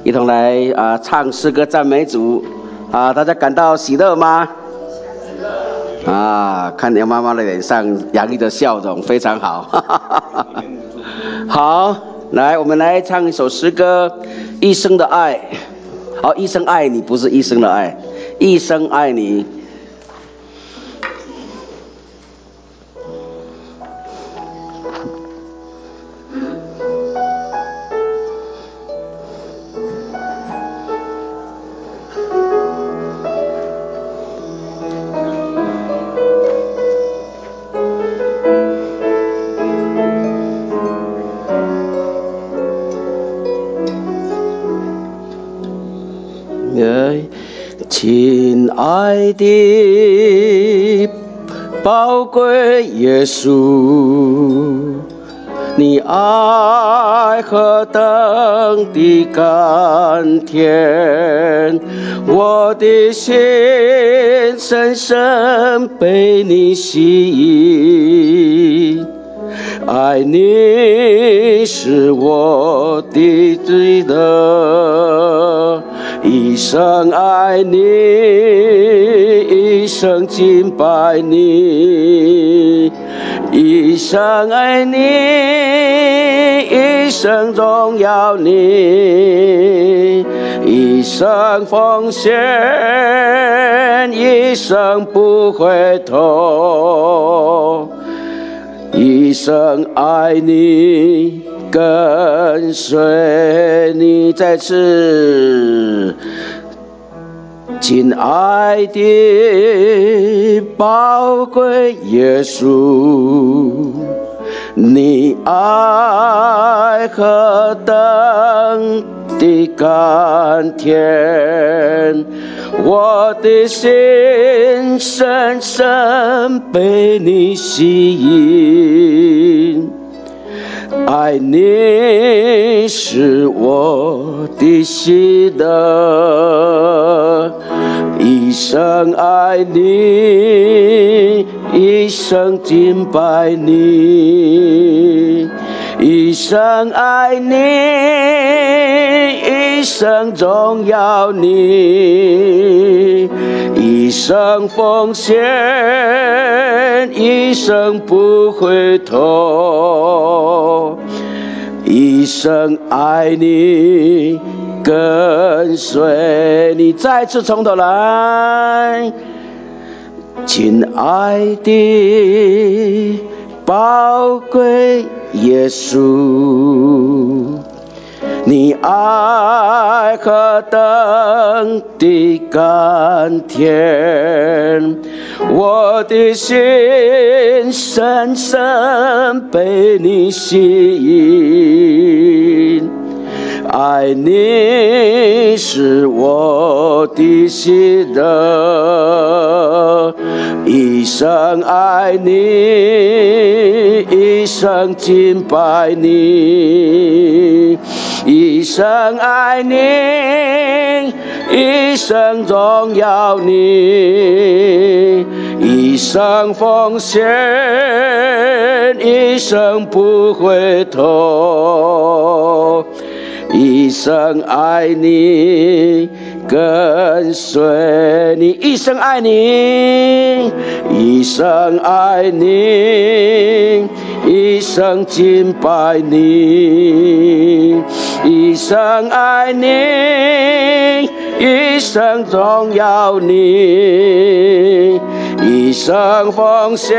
一同来唱诗歌赞美主大家感到喜乐吗？看杨妈妈的脸上洋溢着笑容，非常好。好，来，我们来唱一首诗歌《一生的爱》。好，一生爱你，不是一生的爱，一生爱你。亲爱的宝贵耶稣，你爱何等的甘甜，我的心深深被你吸引，爱你是我的最乐，一生爱你，一生敬拜你，一生爱你，一生荣耀你，一生奉献，一生不回头，一生爱你，跟随你。再次，亲爱的宝贵耶稣，你爱何等的甘甜，我的心深深被你吸引，爱你是我的喜乐，一生爱你，一生敬拜你，一生爱你，一生荣耀你，一生奉献，一生不回头，一生爱你，跟随你。再次从头来，亲爱的宝贵耶稣，你爱何等的甘甜，我的心深深被你吸引，爱你是我的喜乐，一生爱你，一生敬拜你，一生爱你，一生荣耀你，一生奉献，一生不回头，一生爱你，跟随你，一生爱你，一生爱你，一生敬拜你，一生爱你，一生荣耀你，一生奉献，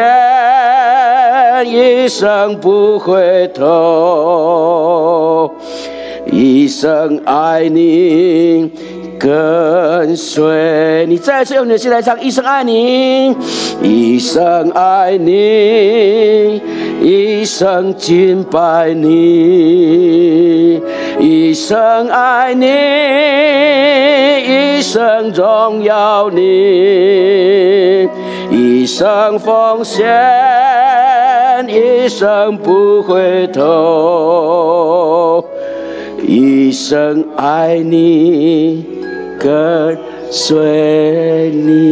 一生不回头，一生爱你，跟随你。再次用你的心来唱，一生爱你，一生爱你，一生敬拜你，一生爱你，一生荣耀你，一生奉献，一生不回头，一生爱你，跟随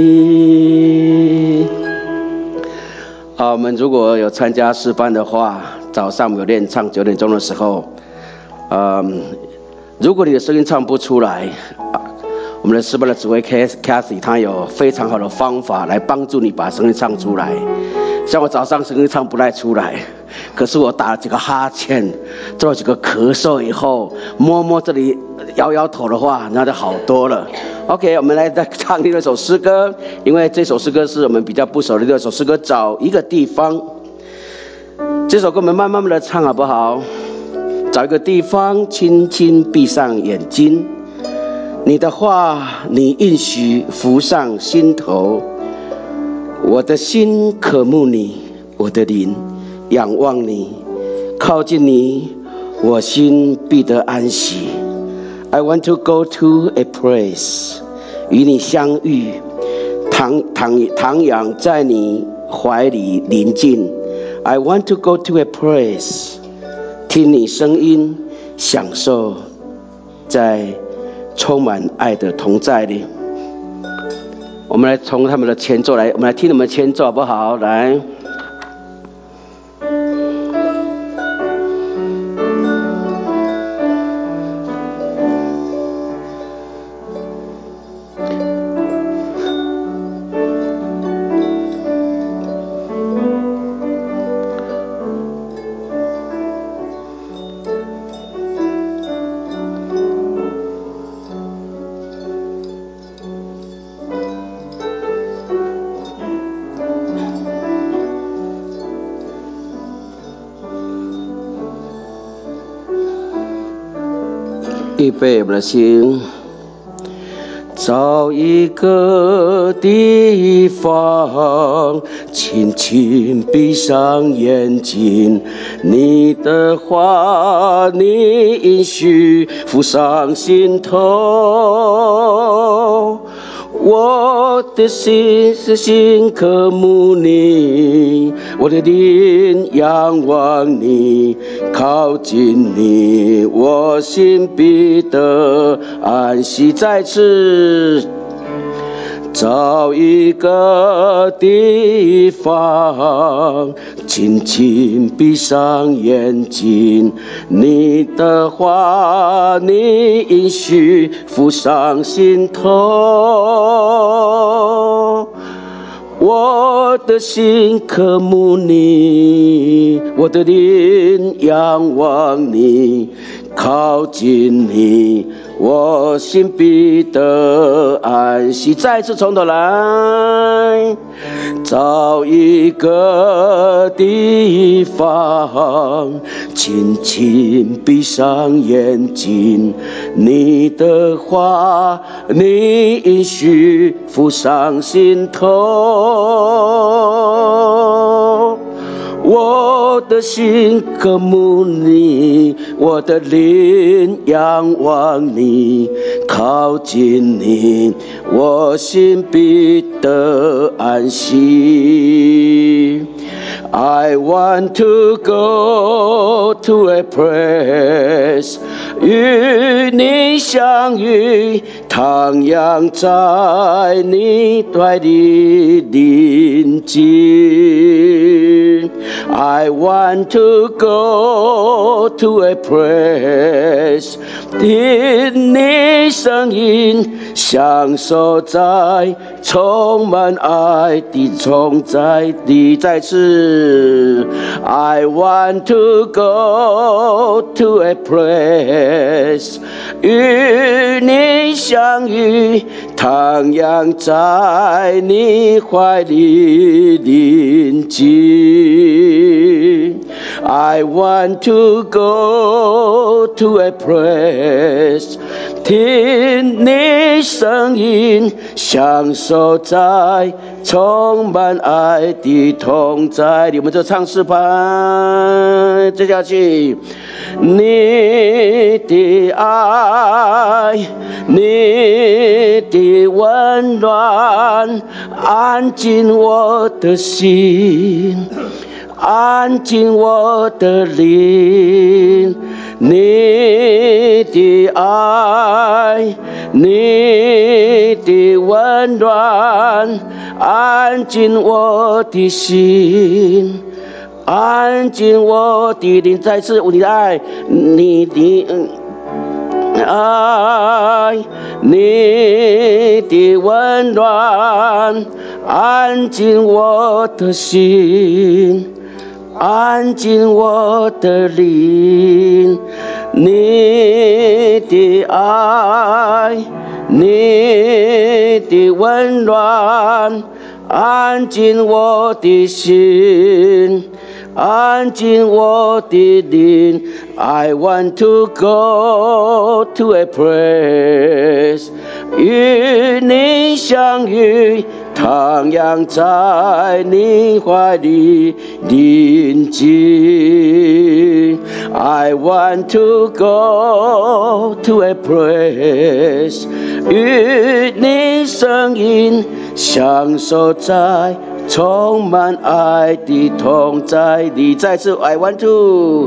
你。我们如果有参加诗班的话，早上有练唱9点钟的时候， 如果你的声音唱不出来，我们的诗班的指挥 Cathy 他有非常好的方法来帮助你把声音唱出来。像我早上声音唱不太出来，可是我打了几个哈欠，做了几个咳嗽以后，摸摸这里，摇摇头的话，那就好多了。OK， 我们来再唱另一首诗歌，因为这首诗歌是我们比较不熟的另一首诗歌，找一个地方。这首歌我们慢慢的唱好不好？找一个地方，轻轻闭上眼睛，你的话，你应许浮上心头。我的心渴慕你，我的灵仰望你，靠近你，我心必得安息。I want to go to a place， 与你相遇，徜徉在你怀里宁静。I want to go to a place， 听你声音，享受在充满爱的同在里。我们来从他们的前奏来，我们来听他们的前奏好不好？来。预备我们的心，找一个地方，轻轻闭上眼睛，你的话，你应许浮上心头。我的心渴慕你，我的灵仰望你，靠近你，我心必得安息。再次找一个地方，轻轻闭上眼睛，你的话，你应许浮上心头。我的心渴慕你，我的灵仰望你，靠近你，我心必得安息。再次从头来，找一个地方，轻轻闭上眼睛，你的话，你应许浮上心头。我的心渴慕你，我的灵仰望你，靠近你，我心必得安息。I want to go to a place， 与你相遇，徜徉在你怀里宁静。I want to go to a place， 听你声音，享受在充满爱的同在里。再次 I want to go to a place， 与你相遇，徜徉在你怀里宁静。I want to go to a place， 听你声音，享受在充满爱的同在里。我们就唱诗班，接下去，你的爱，你的温暖，安静我的心，安静我的灵。你的爱，你的温暖，安静我的心，安静我的灵。再次，你的爱，你的爱，你的温暖安进我的心，安进我的灵。你的爱，你的温暖安进我的心，安进我的灵。I want to go to a place 与你相遇，徜徉在你怀里宁静。I want to go to a place 与你声音享受在充满爱的同在里。再次 I want to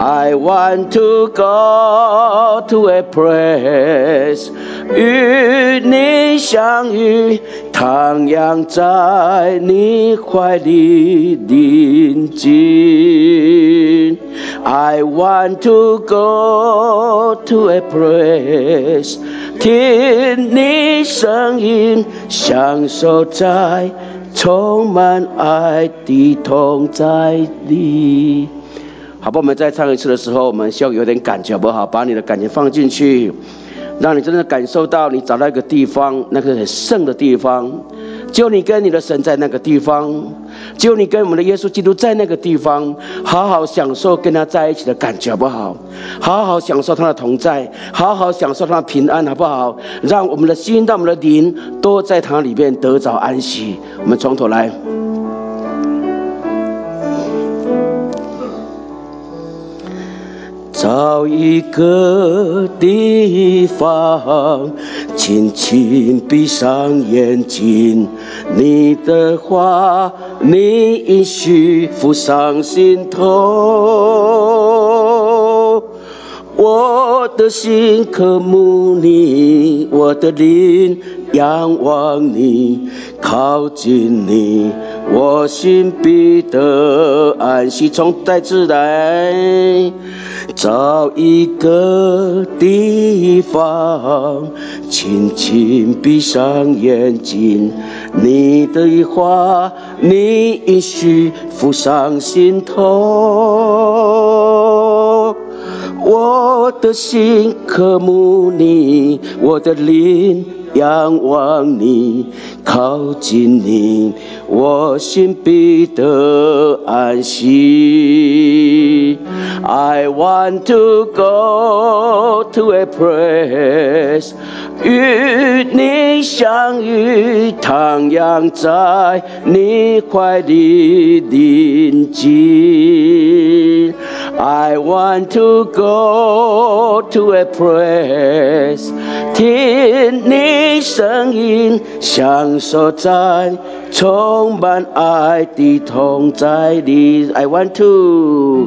go to a place 与你相遇，徜徉在你怀里宁静。I want to go to a place 听你声音，享受在充满爱的同在里。好吧，我们再唱一次的时候，我们需要有点感觉，好不好？把你的感觉放进去，让你真的感受到你找到一个地方，那个很圣的地方，只有你跟你的神在那个地方，只有你跟我们的耶稣基督在那个地方，好好享受跟他在一起的感觉，好不好？好好享受他的同在，好好享受他的平安，好不好？让我们的心，让我们的灵都在他里面得着安息。我们从头来。找一个地方，轻轻闭上眼睛，你的话，你应许浮上心头。我的心渴慕你，我的灵仰望你，靠近你，我心必得安息。从再次来，找一个地方，轻轻闭上眼睛，你的话，你应许浮上心头。我的心渴慕你，我的灵仰望你，靠近你，我心必得安息。I want to go to a place 与你相遇，徜徉在你怀里宁静。I want to go to a place 听你声音，享受在充满爱的同在里。I want to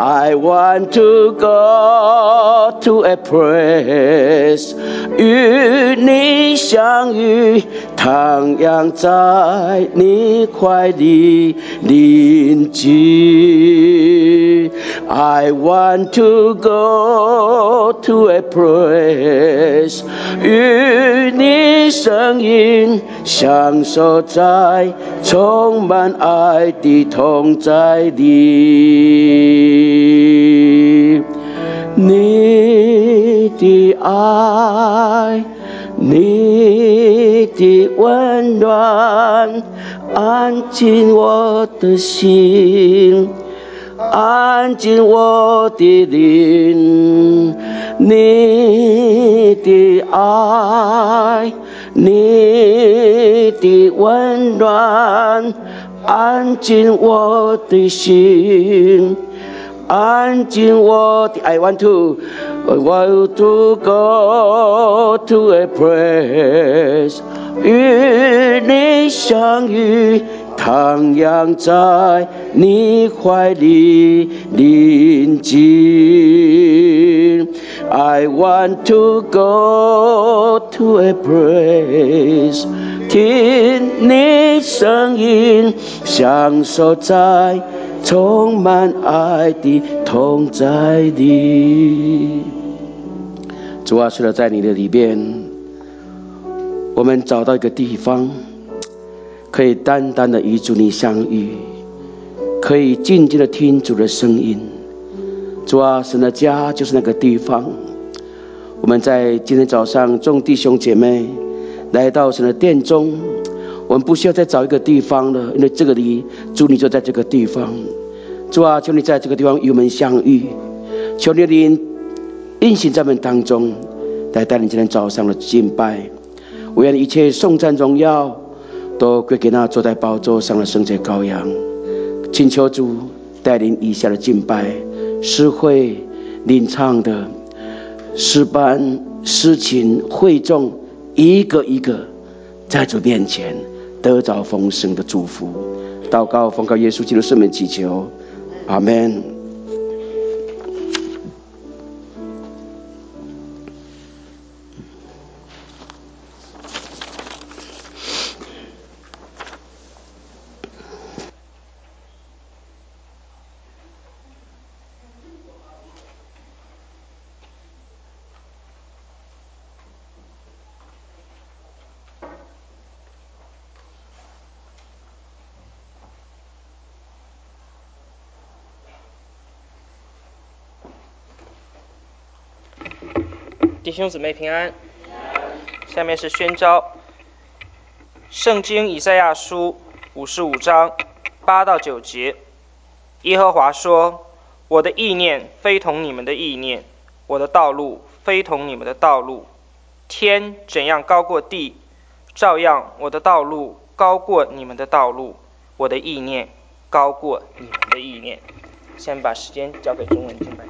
go to a place 与你相遇，徜徉在你怀里宁静。I want to go to a place 与你声音，享受在充满爱的同在里。你的爱，你的温暖安进我的心，安进我的灵。你的爱，你的温暖安进我的心，安进我的。I want to go to a place 与你相遇，徜徉在你怀里宁静。I want to go to a place 听你声音，享受在充满爱的同在里。 主啊，是的，在你的里边，我们找到一个地方，可以单单的与主你相遇，可以静静的听主的声音。主啊，神的家就是那个地方。我们在今天早上众弟兄姐妹来到神的殿中，我们不需要再找一个地方了，因为这个里主你就在这个地方。主啊，求你在这个地方与我们相遇，求你的灵运行在我们当中，来带领今天早上的敬拜。我愿一切颂赞荣耀都归给那坐在宝座上的圣洁羔羊。请求主带领以下的敬拜，诗会领唱的诗班诗琴会众，一个一个在主面前得着丰盛的祝福。祷告奉靠耶稣基督圣名祈求，阿们。 弟兄姊妹平安。下面是宣召。圣经以赛亚书55章8到9节，耶和华说：我的意念非同你们的意念，我的道路非同你们的道路。天怎样高过地，照样我的道路高过你们的道路，我的意念高过你们的意念。先把时间交给中文敬拜。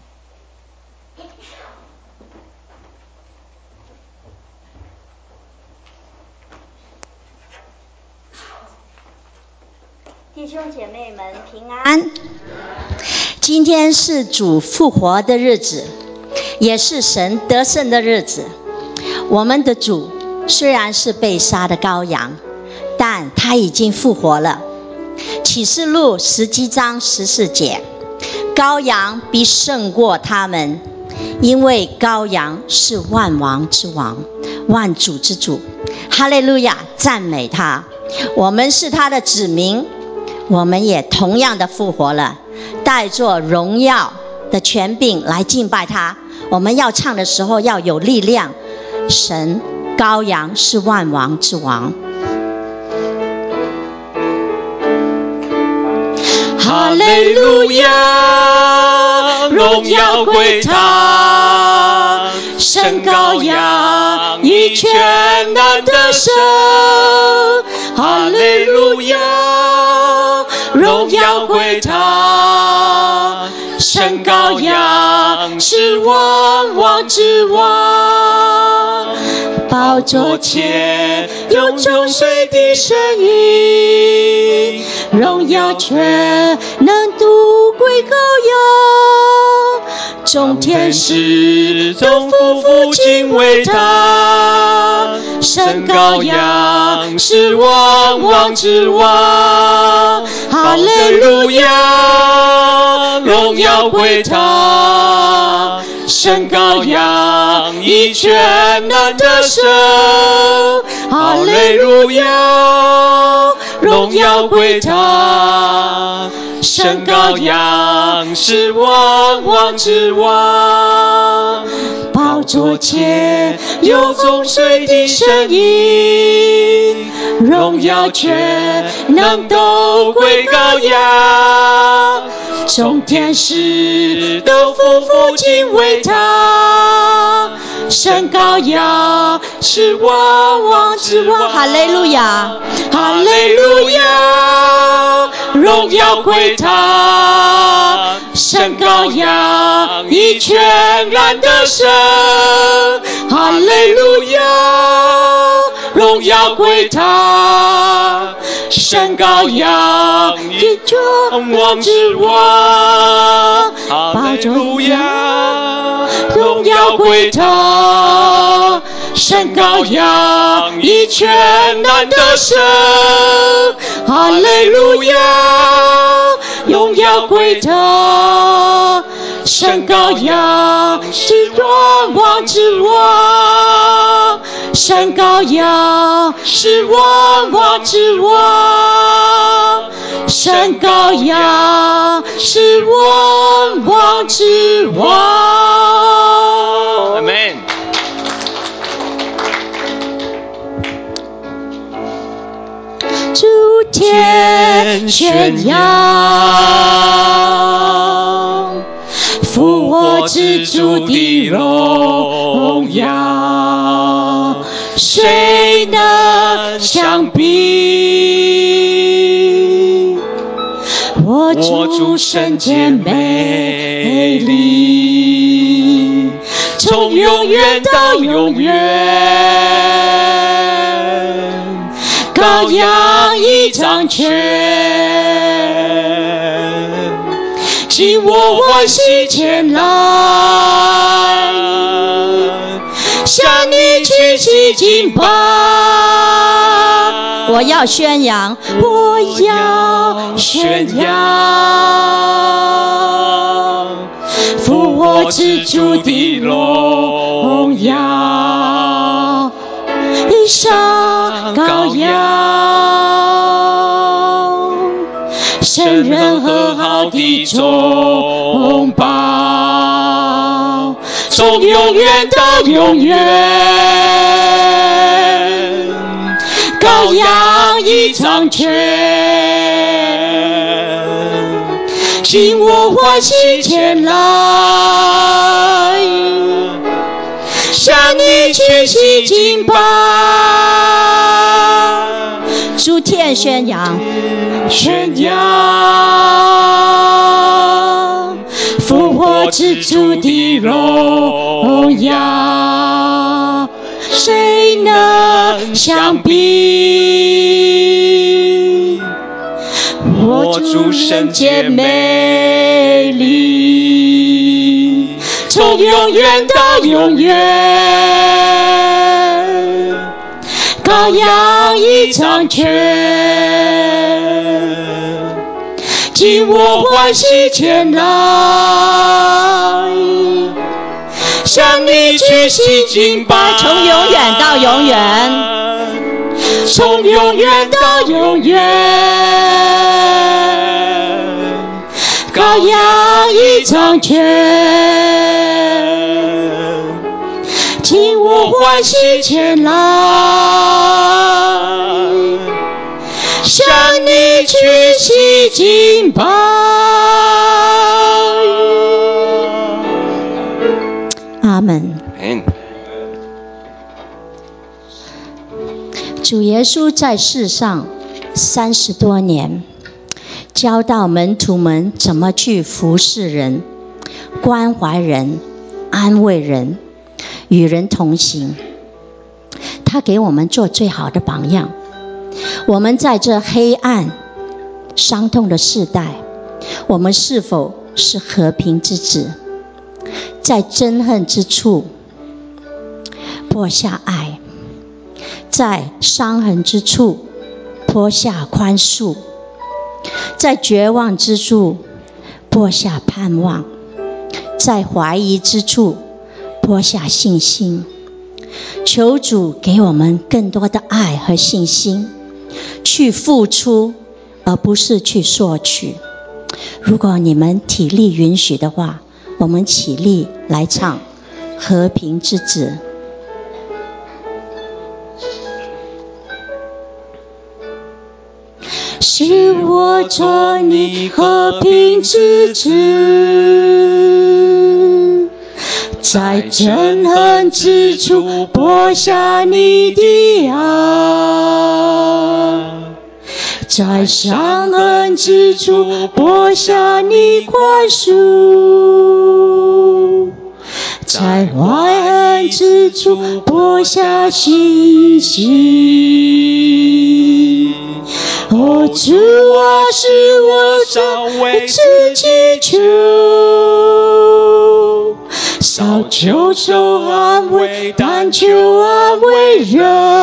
弟兄姐妹们平安。今天是主复活的日子，也是神得胜的日子。我们的主虽然是被杀的羔羊，但他已经复活了。启示录17章14节，羔羊必胜过他们，因为羔羊是万王之王，万主之主。哈利路亚，赞美他。我们是他的子民，我们也同样的复活了，带着荣耀的权柄来敬拜他。我们要唱的时候要有力量。神羔羊是万王之王。 哈利路亚，荣耀归他，神羔羊以全能得胜。哈利路亚，荣耀归他，神羔羊是万王之王。宝座前有众水的声音，荣耀全能都归羔羊。众天使众夫妇敬畏他，神羔羊是万王之王。哈利路亚，荣耀归他，神羔羊以全能得胜。哈利路亚，荣耀归他，神羔羊是万王之王。宝座前有众水的声音，荣耀全能都归羔羊。众天使都夫妇敬畏他，神羔羊是万王之王。哈利路亚，哈利路亚，荣耀归他，神羔羊以全然得胜。哈利路亚，荣耀归他，神羔羊以全王之王。哈利路亚，荣耀归他，神羔羊以全然得胜。哈利路亚，荣耀归他，神羔羊是愿望之王，神羔羊是愿望之王，神羔羊是愿望之王。 Amen。 诸天宣扬复活之主的荣耀，谁能相比？我主圣洁美丽，从永远到永远，羔羊已掌权，请我欢喜前来，向你屈膝敬拜。我要宣扬，我要宣扬复活之主的荣耀，以上羔羊，圣人和好的中保，从永远到永远，羔羊已掌权，请我欢喜前来，向你屈膝敬拜。诸天宣扬，宣扬复活之主的荣耀，谁能相比？我主圣洁美丽，从永远到永远，羔羊已掌权，请我欢喜前来，向你屈膝敬拜。从永远到永远，从永远到永远，羔羊已掌权，请我欢喜前来，向你屈膝敬拜。阿门。主耶稣在世上30多年，教导门徒们怎么去服侍人、关怀人、安慰人、与人同行。他给我们做最好的榜样。我们在这黑暗、伤痛的世代，我们是否是和平之子？在憎恨之处播下爱，在伤痕之处播下宽恕，在绝望之处播下盼望，在怀疑之处播下信心。求主给我们更多的爱和信心，去付出，而不是去索取。如果你们体力允许的话，我们起立来唱《和平之子》。是我做你和平之子，在憎恨之处播下你的爱，在伤痕之处播下你宽恕，在怀恨之处播下信心。哦，主啊，是我少为自己求，少求受安慰，但求安慰人；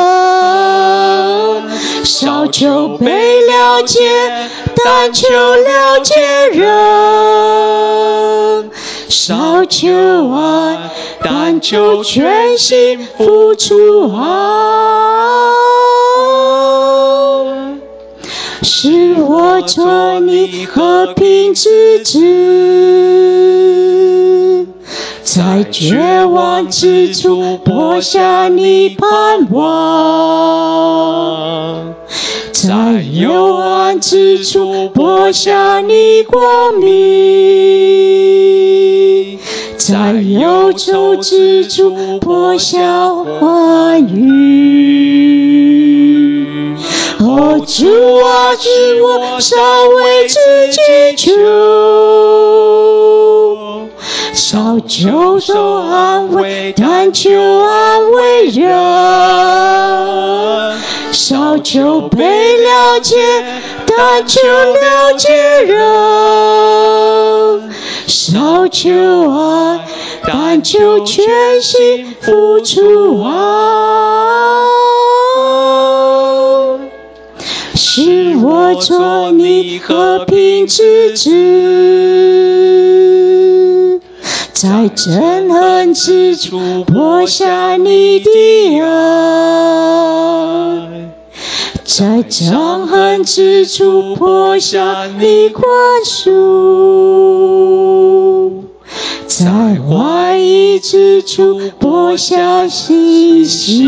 少求被了解，但求了解人； 少求爱，但求全心付出爱。使我做你和平之子，在绝望之处播下你盼望，在幽暗之处播下你光明，在忧愁之处播下欢愉。哦，主啊，使我少为自己求，少求受安慰，但求安慰人；少求被了解，但求了解人；少求爱，但求全心付出爱。使我做你和平之子，在憎恨之处播下你的爱，在憎恨之处播下你宽恕，在怀疑之处播下信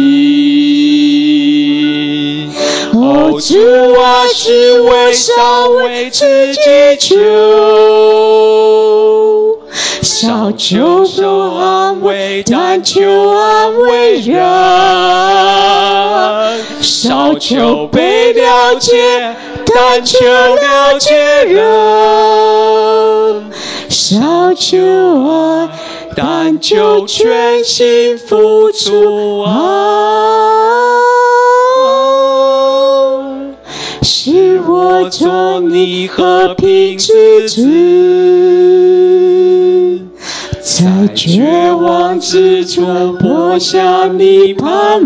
心。哦，主啊，使我少为自己求，少求受安慰，但求安慰人；少求被了解，但求了解人；少求爱，但求全心付出爱。使我做你和平之子，在绝望之处播下你盼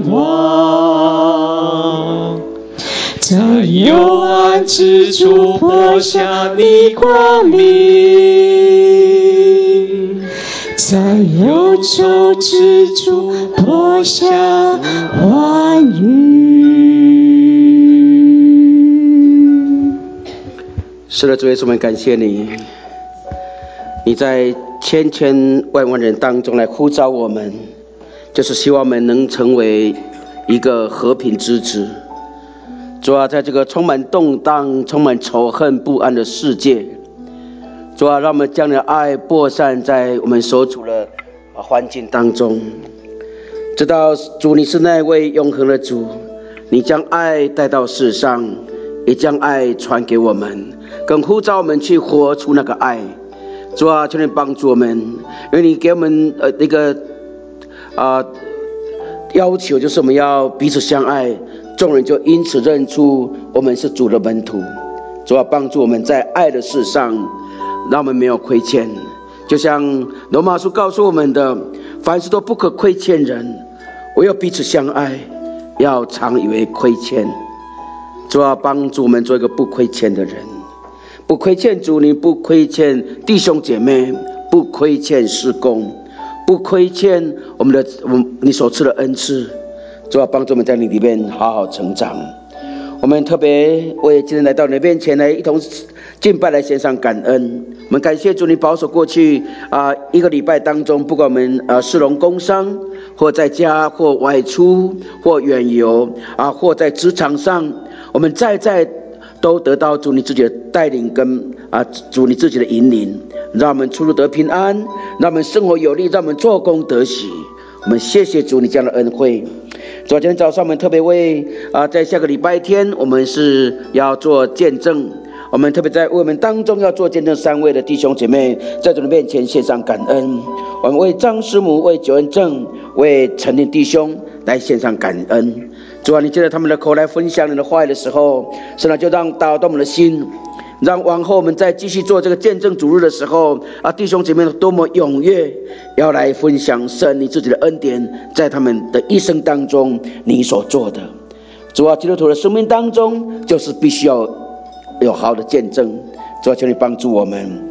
望，在幽暗之处播下你光明，在忧愁之处播下欢愉。 是的，主耶稣，我们感谢你，你在千千万万人当中来呼召我们，就是希望我们能成为一个和平之子。主啊，在这个充满动荡、充满仇恨不安的世界，主啊，让我们将你的爱播散在我们所处的环境当中，知道主你是那位永恒的主，你将爱带到世上，也将爱传给我们，更呼召我们去活出那个爱。主啊，求你帮助我们，因为你给我们那个要求，就是我们要彼此相爱，众人就因此认出我们是主的门徒。主啊，帮助我们在爱的事上，让我们没有亏欠。就像罗马书告诉我们的，凡事都不可亏欠人，唯有彼此相爱，要常以为亏欠。主啊，帮助我们做一个不亏欠的人，不亏欠主你，不亏欠弟兄姐妹，不亏欠事工，不亏欠你所赐的恩赐。主啊，帮助我们在你里面好好成长。我们特别为今天来到你面前来一同敬拜，来献上感恩。我们感谢主，你保守过去一个礼拜当中，不管我们事农工商，或在家，或外出，或远游或在职场上，我们在都得到主你自己的带领跟主你自己的引领，让我们出入得平安，让我们生活有力，让我们做工得喜。我们谢谢主你这样的恩惠。昨天早上我们特别为在下个礼拜天我们是要做见证，我们特别在为我们当中要做见证3位的弟兄姐妹，在主的面前献上感恩。我们为张师母、为九恩正、为陈林弟兄来献上感恩。主啊，你借着他们的口来分享你的话语的时候，神啊，就让打动我们的心，让往后我们再继续做这个见证主日的时候弟兄姐妹多么踊跃要来分享神你自己的恩典，在他们的一生当中你所做的。主啊，基督徒的生命当中就是必须要有好的见证。主啊，求你帮助我们，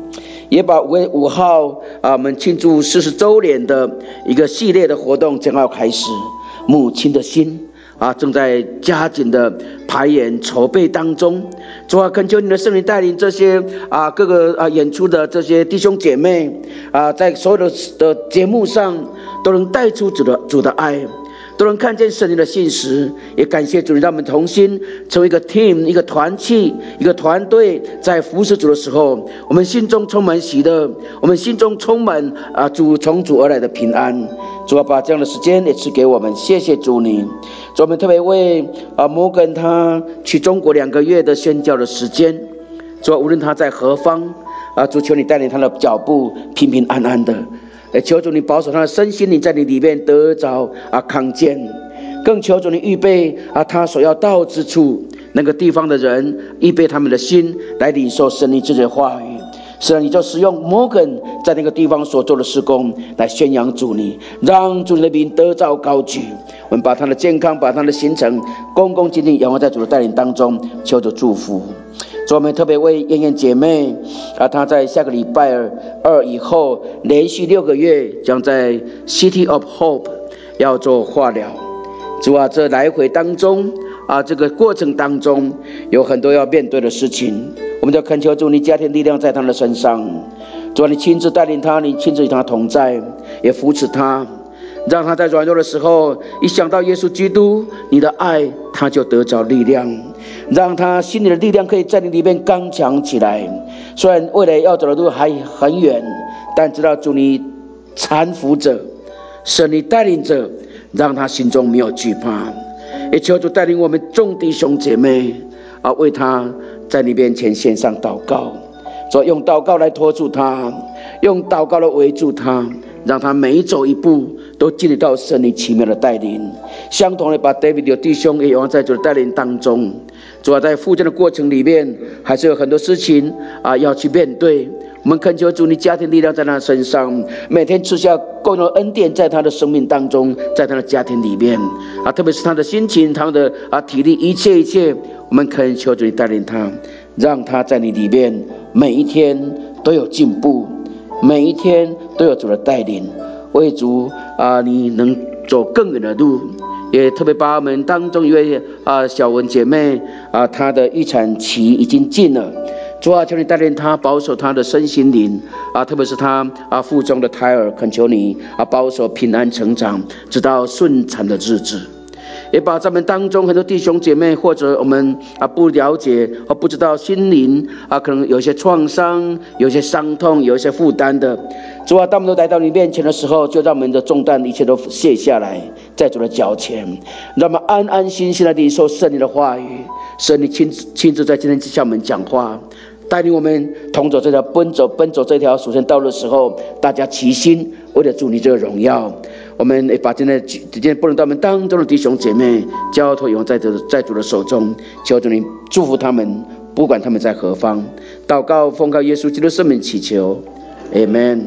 也把5月5号我们庆祝40周年的一个系列的活动将要开始。母亲的心正在加紧的排演筹备当中。主啊，恳求你的圣灵带领这些各个演出的这些弟兄姐妹在所有的节目上都能带出主的爱，都能看见圣灵的信实。也感谢主，让我们同心成为一个 team， 一个团契，一个团队，在服侍主的时候，我们心中充满喜乐，我们心中充满从主而来的平安。主啊，把这样的时间也赐给我们，谢谢主你。主，我们特别为摩根他去中国2个月的宣教的时间，主啊，无论他在何方主，求你带领他的脚步平平安安的，也求主你保守他的身心灵在你里面得着康健，更求主你预备他所要到之处，那个地方的人预备他们的心来领受神你自己的话语。是啊，你就使用摩根在那个地方所做的事工来宣扬主你，让主你的名得着高举。我们把他的健康，把他的行程恭恭敬敬仰望在主的带领当中，求主祝福。主，我们特别为燕燕姐妹她在下个礼拜二以后连续6个月将在 City of Hope 要做化疗。主啊，这来回当中这个过程当中有很多要面对的事情，我们就恳求主你加添力量在他的身上。主啊，你亲自带领他，你亲自与他同在，也扶持他，让他在软弱的时候一想到耶稣基督你的爱，他就得着力量，让他心里的力量可以在你里面刚强起来。虽然未来要走的路还很远，但知道主你搀扶着，神你带领着，让他心中没有惧怕。也求主带领我们众弟兄姐妹为他在你面前献上祷告。主，用祷告来托住他，用祷告来围住他，让他每走一步都经历到神你奇妙的带领。相同的，把 David 的弟兄也仰在主的带领当中。主啊，在复健的过程里面还是有很多事情要去面对。我们恳求主你加添力量在他身上，每天赐下够用的恩典在他的生命当中，在他的家庭里面特别是他的心情，他的体力，一切我们恳求主你带领他，让他在你里面每一天都有进步，每一天都有主的带领。为主你能走更远的路。也特别把我们当中一位小文姐妹她的预产期已经近了。主啊，求你带领他，保守他的身心灵特别是他腹中的胎儿，恳求你保守平安成长，直到顺产的日子。也把咱们当中很多弟兄姐妹，或者我们不了解或不知道心灵可能有一些创伤，有一些伤痛，有一些负担的。主啊，当我们都来到你面前的时候，就让我们的重担一切都卸下来，在主的脚前，让我们安安心心的领受圣灵的话语。神你亲自在今天向我们讲话，带领我们同走这条奔走这条属神道路的时候，大家齐心为了主你这个荣耀。我们也把今天不能到我们当中的弟兄姐妹交托永在主的手中，求主你祝福他们，不管他们在何方。祷告奉靠耶稣基督圣名祈求 Amen。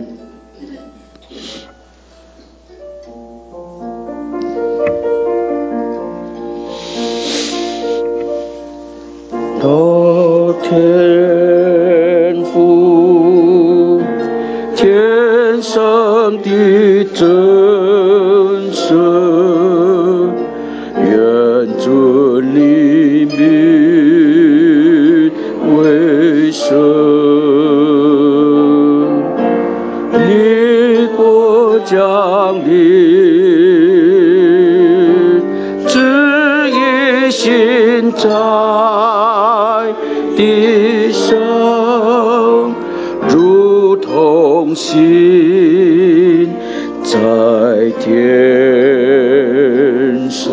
天父，天上的真神，愿尊你名为圣。你国降临，旨意行在地上，如同行在天上。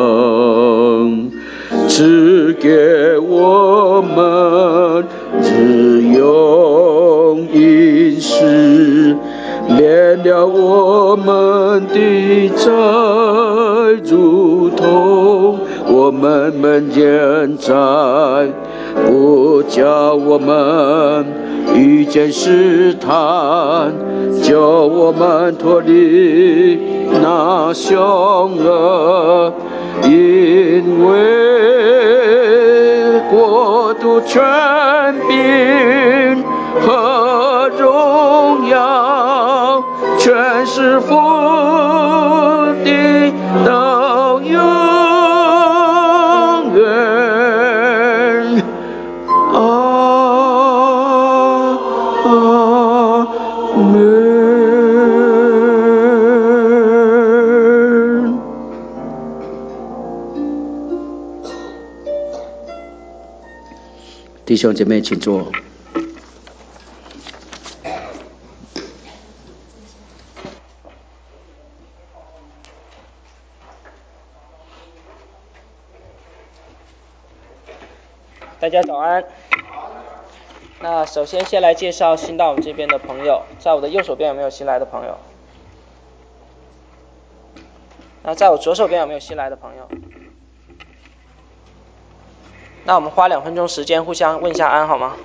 赐给我们日用饮食，免了我们的债，如同我们现在，不叫我们遇见试探，救我们脱离那凶恶。因为国度、权柄和荣天是父的到永远。阿门。弟兄姐妹，请坐。 大家早安。那首先先来介绍新到我们这边的朋友，在我的右手边有没有新来的朋友？那在我左手边有没有新来的朋友？那我们花2分钟时间互相问一下安好吗？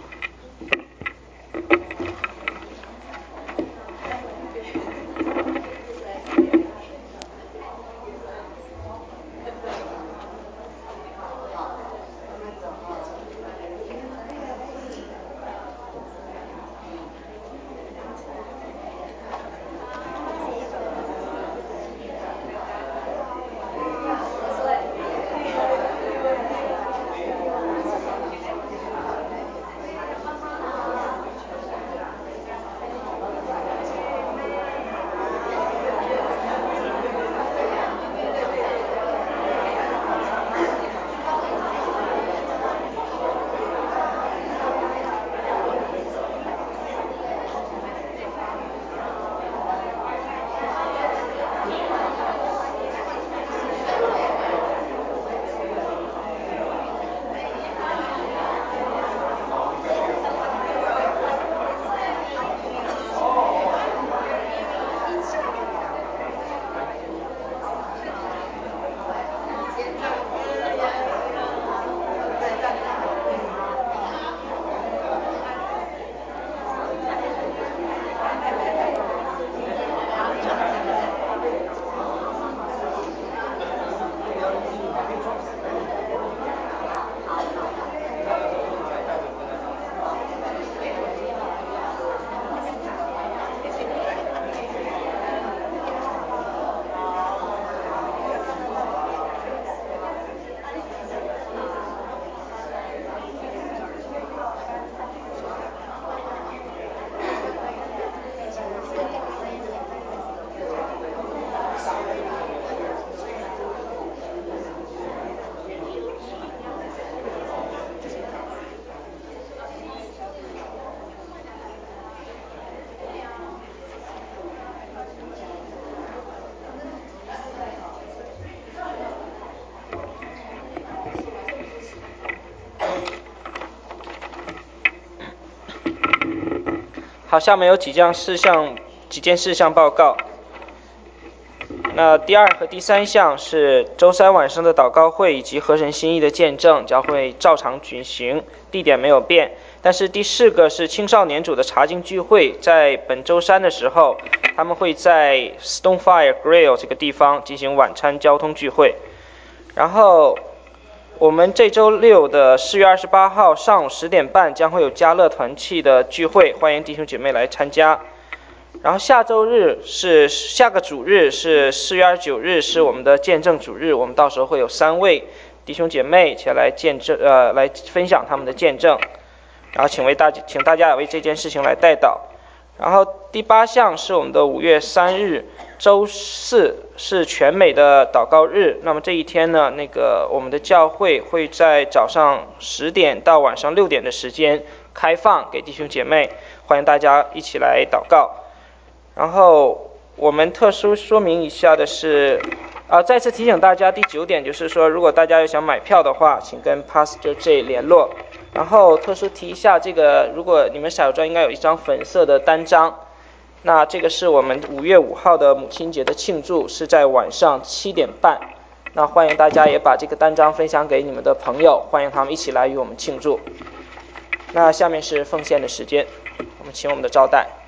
好，下面有几件事项报告。那第2和第3项是周3晚上的祷告会以及合神心意的见证将会照常举行，地点没有变。但是第4个是青少年组的查经聚会，在本周3的时候，他们会在 Stonefire Grill 这个地方进行晚餐交通聚会。然后我们这周6的4月28号上午10点半将会有家乐团契的聚会，欢迎弟兄姐妹来参加。然后下个主日是4月29日，是我们的见证主日，我们到时候会有3位弟兄姐妹一起来来分享他们的见证。然后请大家为这件事情来代祷。然后第8项是我们的5月3日周4，是全美的祷告日。那么这一天呢，我们的教会会在早上10点到晚上6点的时间开放给弟兄姐妹，欢迎大家一起来祷告。然后我们特殊说明一下的是，再次提醒大家，第9点就是说，如果大家有想买票的话，请跟 Pastor J 联络。然后特殊提一下，如果你们小站应该有一张粉色的单张，那这个是我们5月5号的母亲节的庆祝，是在晚上7点半。那欢迎大家也把这个单张分享给你们的朋友，欢迎他们一起来与我们庆祝。那下面是奉献的时间，我们请我们的招待。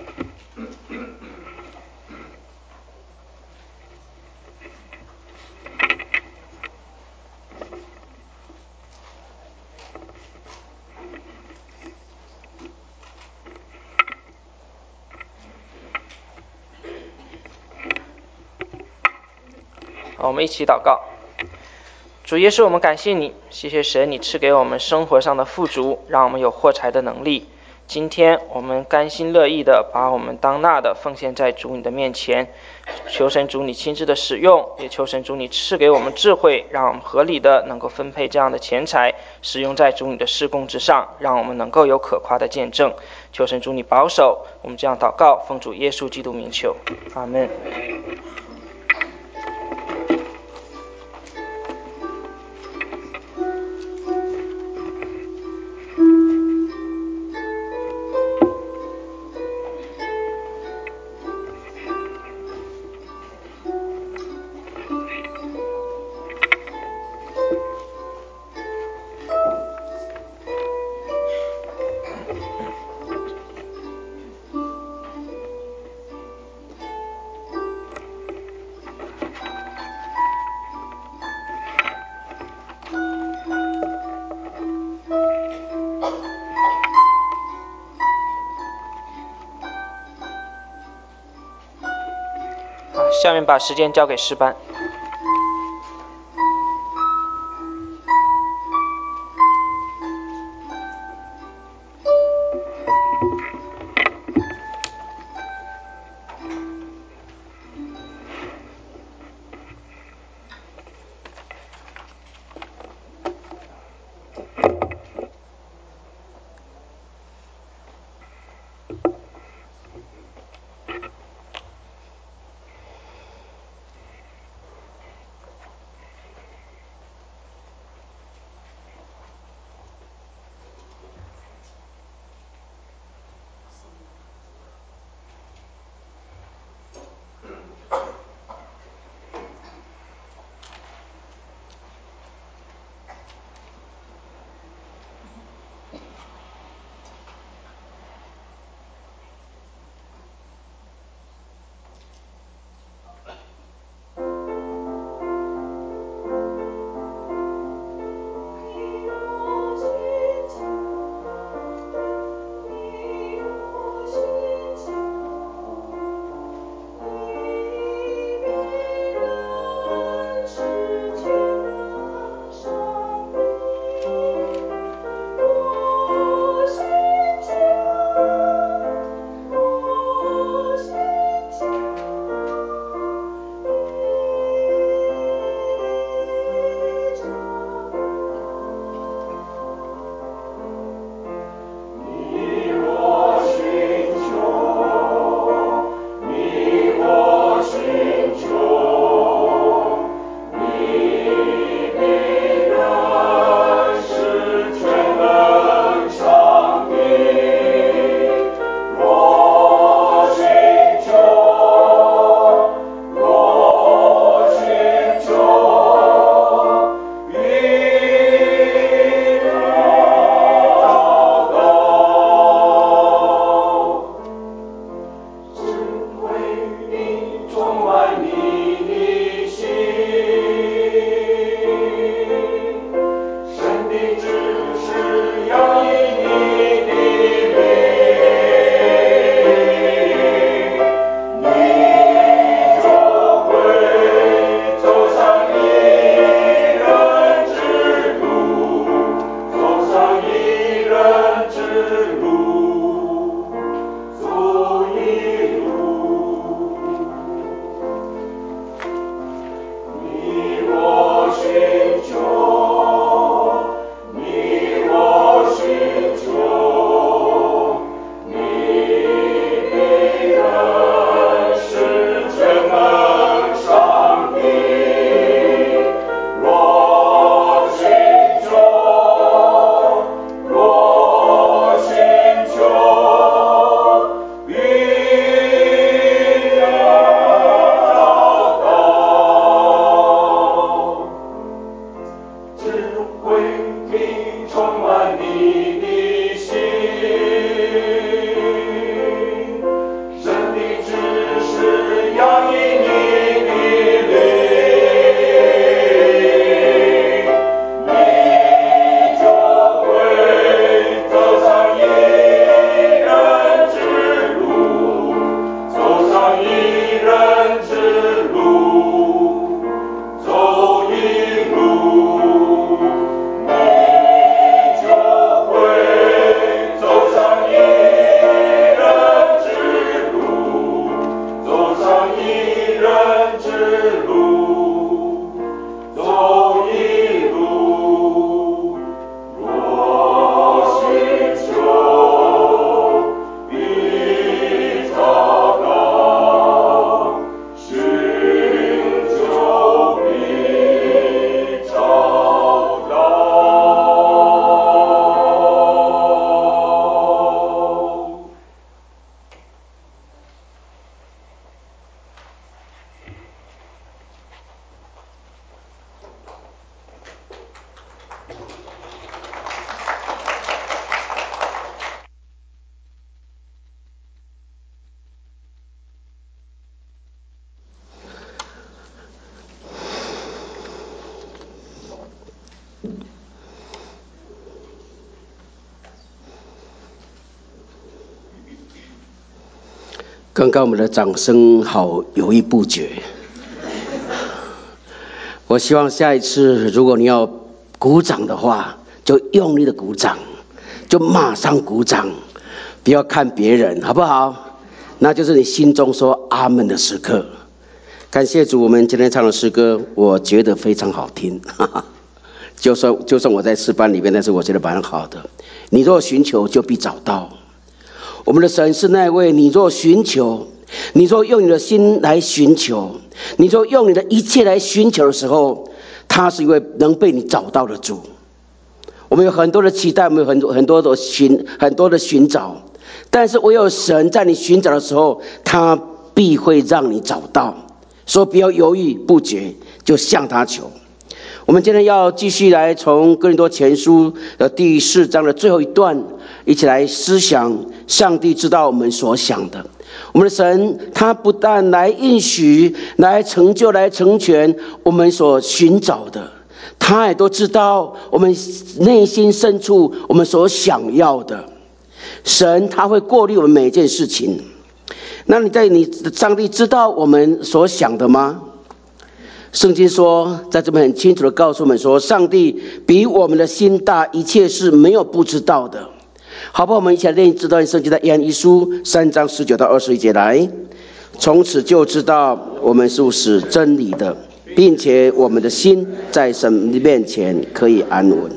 我们一起祷告。主耶稣，我们感谢你，谢谢神，你赐给我们生活上的富足，让我们有获财的能力。今天我们甘心乐意的把我们当纳的奉献在主你的面前，求神主你亲自的使用，也求神主你赐给我们智慧，让我们合理的能够分配这样的钱财，使用在主你的事工之上，让我们能够有可夸的见证。求神主你保守，我们这样祷告，奉主耶稣基督名求，阿们。下面把时间交给诗班。 刚刚我们的掌声好犹豫不决。我希望下一次如果你要鼓掌的话，就用力的鼓掌，就马上鼓掌，不要看别人，好不好？那就是你心中说阿们的时刻。感谢主，我们今天唱的诗歌我觉得非常好听，就算我在诗班里面，但是我觉得蛮好的。你若寻求，就必找到。我们的神是那位，你若寻求，你若用你的心来寻求，你若用你的一切来寻求的时候，他是一位能被你找到的主。我们有很多的期待，我们有很多的寻找，但是唯有神在你寻找的时候，他必会让你找到。所以不要犹豫不决，就向他求。我们今天要继续来从哥林多前书的第4章的最后一段，一起来思想上帝知道我们所想的。我们的神他不但来应许，来成就，来成全我们所寻找的，他也都知道我们内心深处我们所想要的。神他会过滤我们每一件事情。那上帝知道我们所想的吗？圣经说，在这边很清楚的告诉我们说，上帝比我们的心大，一切是没有不知道的。好不好？我们一起来念这段圣经的约翰一书3章19到21节来。从此就知道我们是属真理的，并且我们的心在神面前可以安稳。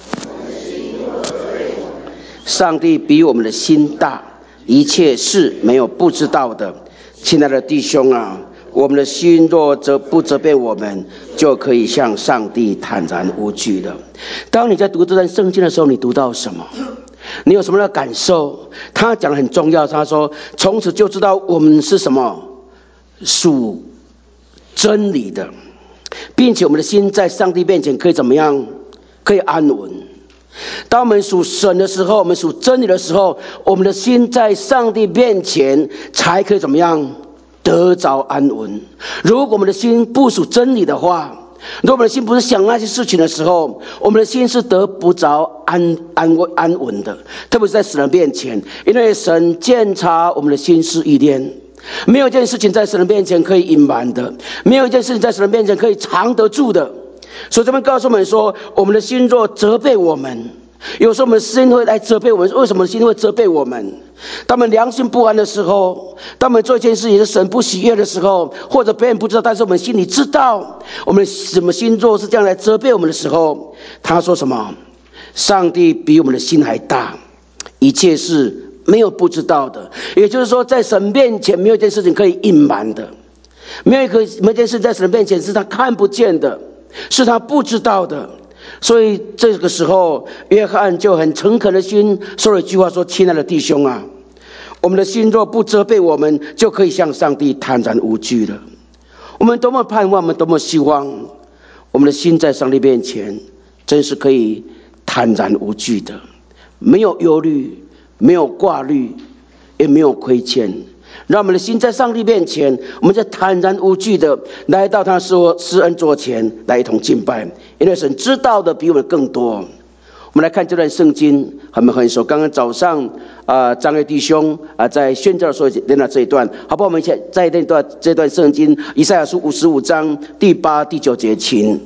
上帝比我们的心大，一切是没有不知道的。亲爱的弟兄啊，我们的心若不责备我们，就可以向上帝坦然无惧的。当你在读这段圣经的时候，你读到什么？你有什么样的感受？他讲得很重要，他说从此就知道我们是什么，属真理的，并且我们的心在上帝面前可以怎么样？可以安稳。当我们属神的时候，我们属真理的时候，我们的心在上帝面前才可以怎么样？得着安稳。如果我们的心不属真理的话，如果我们的心不是想那些事情的时候，我们的心是得不着安稳的，特别是在神的面前，因为神鉴察我们的心思意念，没有一件事情在神的面前可以隐瞒的，没有一件事情在神的面前可以藏得住的。所以这边告诉我们说，我们的心若责备我们，有时候我们的心会来责备我们。为什么心会责备我们？当我们良心不安的时候，当我们做一件事情是神不喜悦的时候，或者别人不知道，但是我们心里知道，我们什么心若是这样来责备我们的时候，他说什么？上帝比我们的心还大，一切是没有不知道的。也就是说，在神面前没有一件事情可以隐瞒的，没有一件事在神面前是他看不见的，是他不知道的。所以这个时候，约翰就很诚恳的心说了一句话，说：亲爱的弟兄啊，我们的心若不责备我们，就可以向上帝坦然无惧了。我们多么盼望，我们多么希望，我们的心在上帝面前真是可以坦然无惧的，没有忧虑，没有挂虑，也没有亏欠。让我们的心在上帝面前，我们在坦然无惧的来到他施恩座前来一同敬拜，因为神知道的比我们更多。我们来看这段圣经，很熟。刚刚早上张卫弟兄在宣教的时候念到这一段，好不好？我们一起再念这段圣经，以赛亚书55章第8、第9节，请。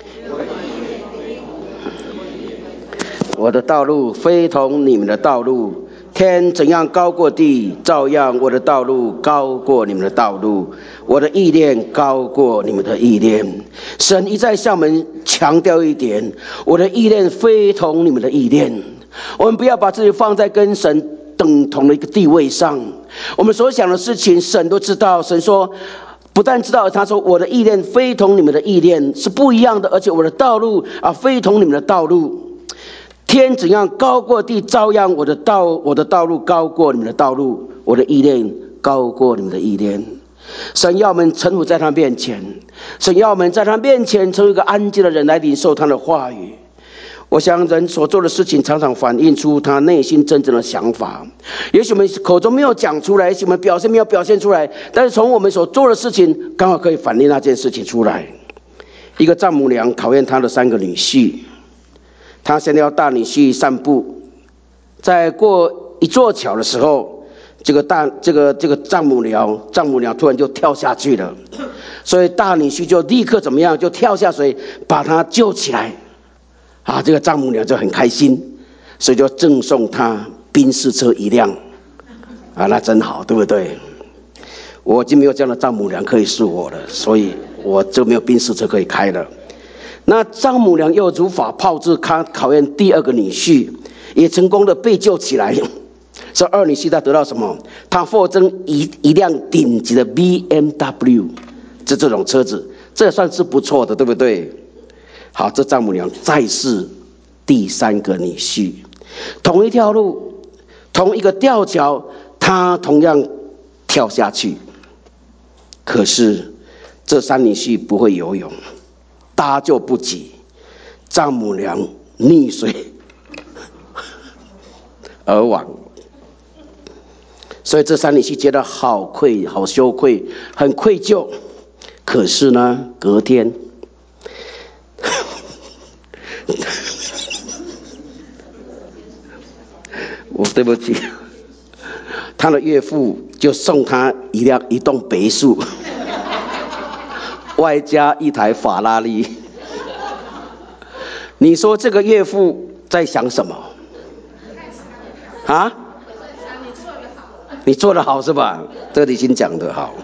我的道路非同你们的道路，天怎样高过地，照样我的道路高过你们的道路，我的意念高过你们的意念。神一再向我们强调一点，我的意念非同你们的意念。我们不要把自己放在跟神等同的一个地位上，我们所想的事情神都知道。神说不但知道，他说我的意念非同你们的意念，是不一样的，而且我的道路非同你们的道路。天怎样高过地，照样我的道路高过你们的道路，我的意念高过你们的意念。神要我们臣服在他面前，神要我们在他面前成为一个安静的人来领受他的话语。我想人所做的事情常常反映出他内心真正的想法，也许我们口中没有讲出来，也许我们表现没有表现出来，但是从我们所做的事情刚好可以反映那件事情出来。一个丈母娘考验她的3个女婿， 他先要大女婿散步，在过一座桥的时候，这个丈母娘突然就跳下去了，所以大女婿就立刻怎么样，就跳下水把他救起来。这个丈母娘就很开心，所以就赠送他宾士车一辆。那真好，对不对？我已经没有这样的丈母娘可以是我了，所以我就没有宾士车可以开了。那丈母娘又如法炮制，考验第二个女婿，也成功的被救起来。所以二女婿他得到什么？他获赠一辆顶级的 BMW， 这种车子，这也算是不错的，对不对？好，这丈母娘再是第三个女婿，同一条路，同一个吊桥，他同样跳下去。可是这三女婿不会游泳，搭救不及，丈母娘溺水而亡。所以这三女婿觉得好羞愧，很愧疚。可是呢，隔天我对不起，他的岳父就送他一栋别墅，外加一台法拉利。你说这个岳父在想什么？你做得好是吧？这个已经讲得好，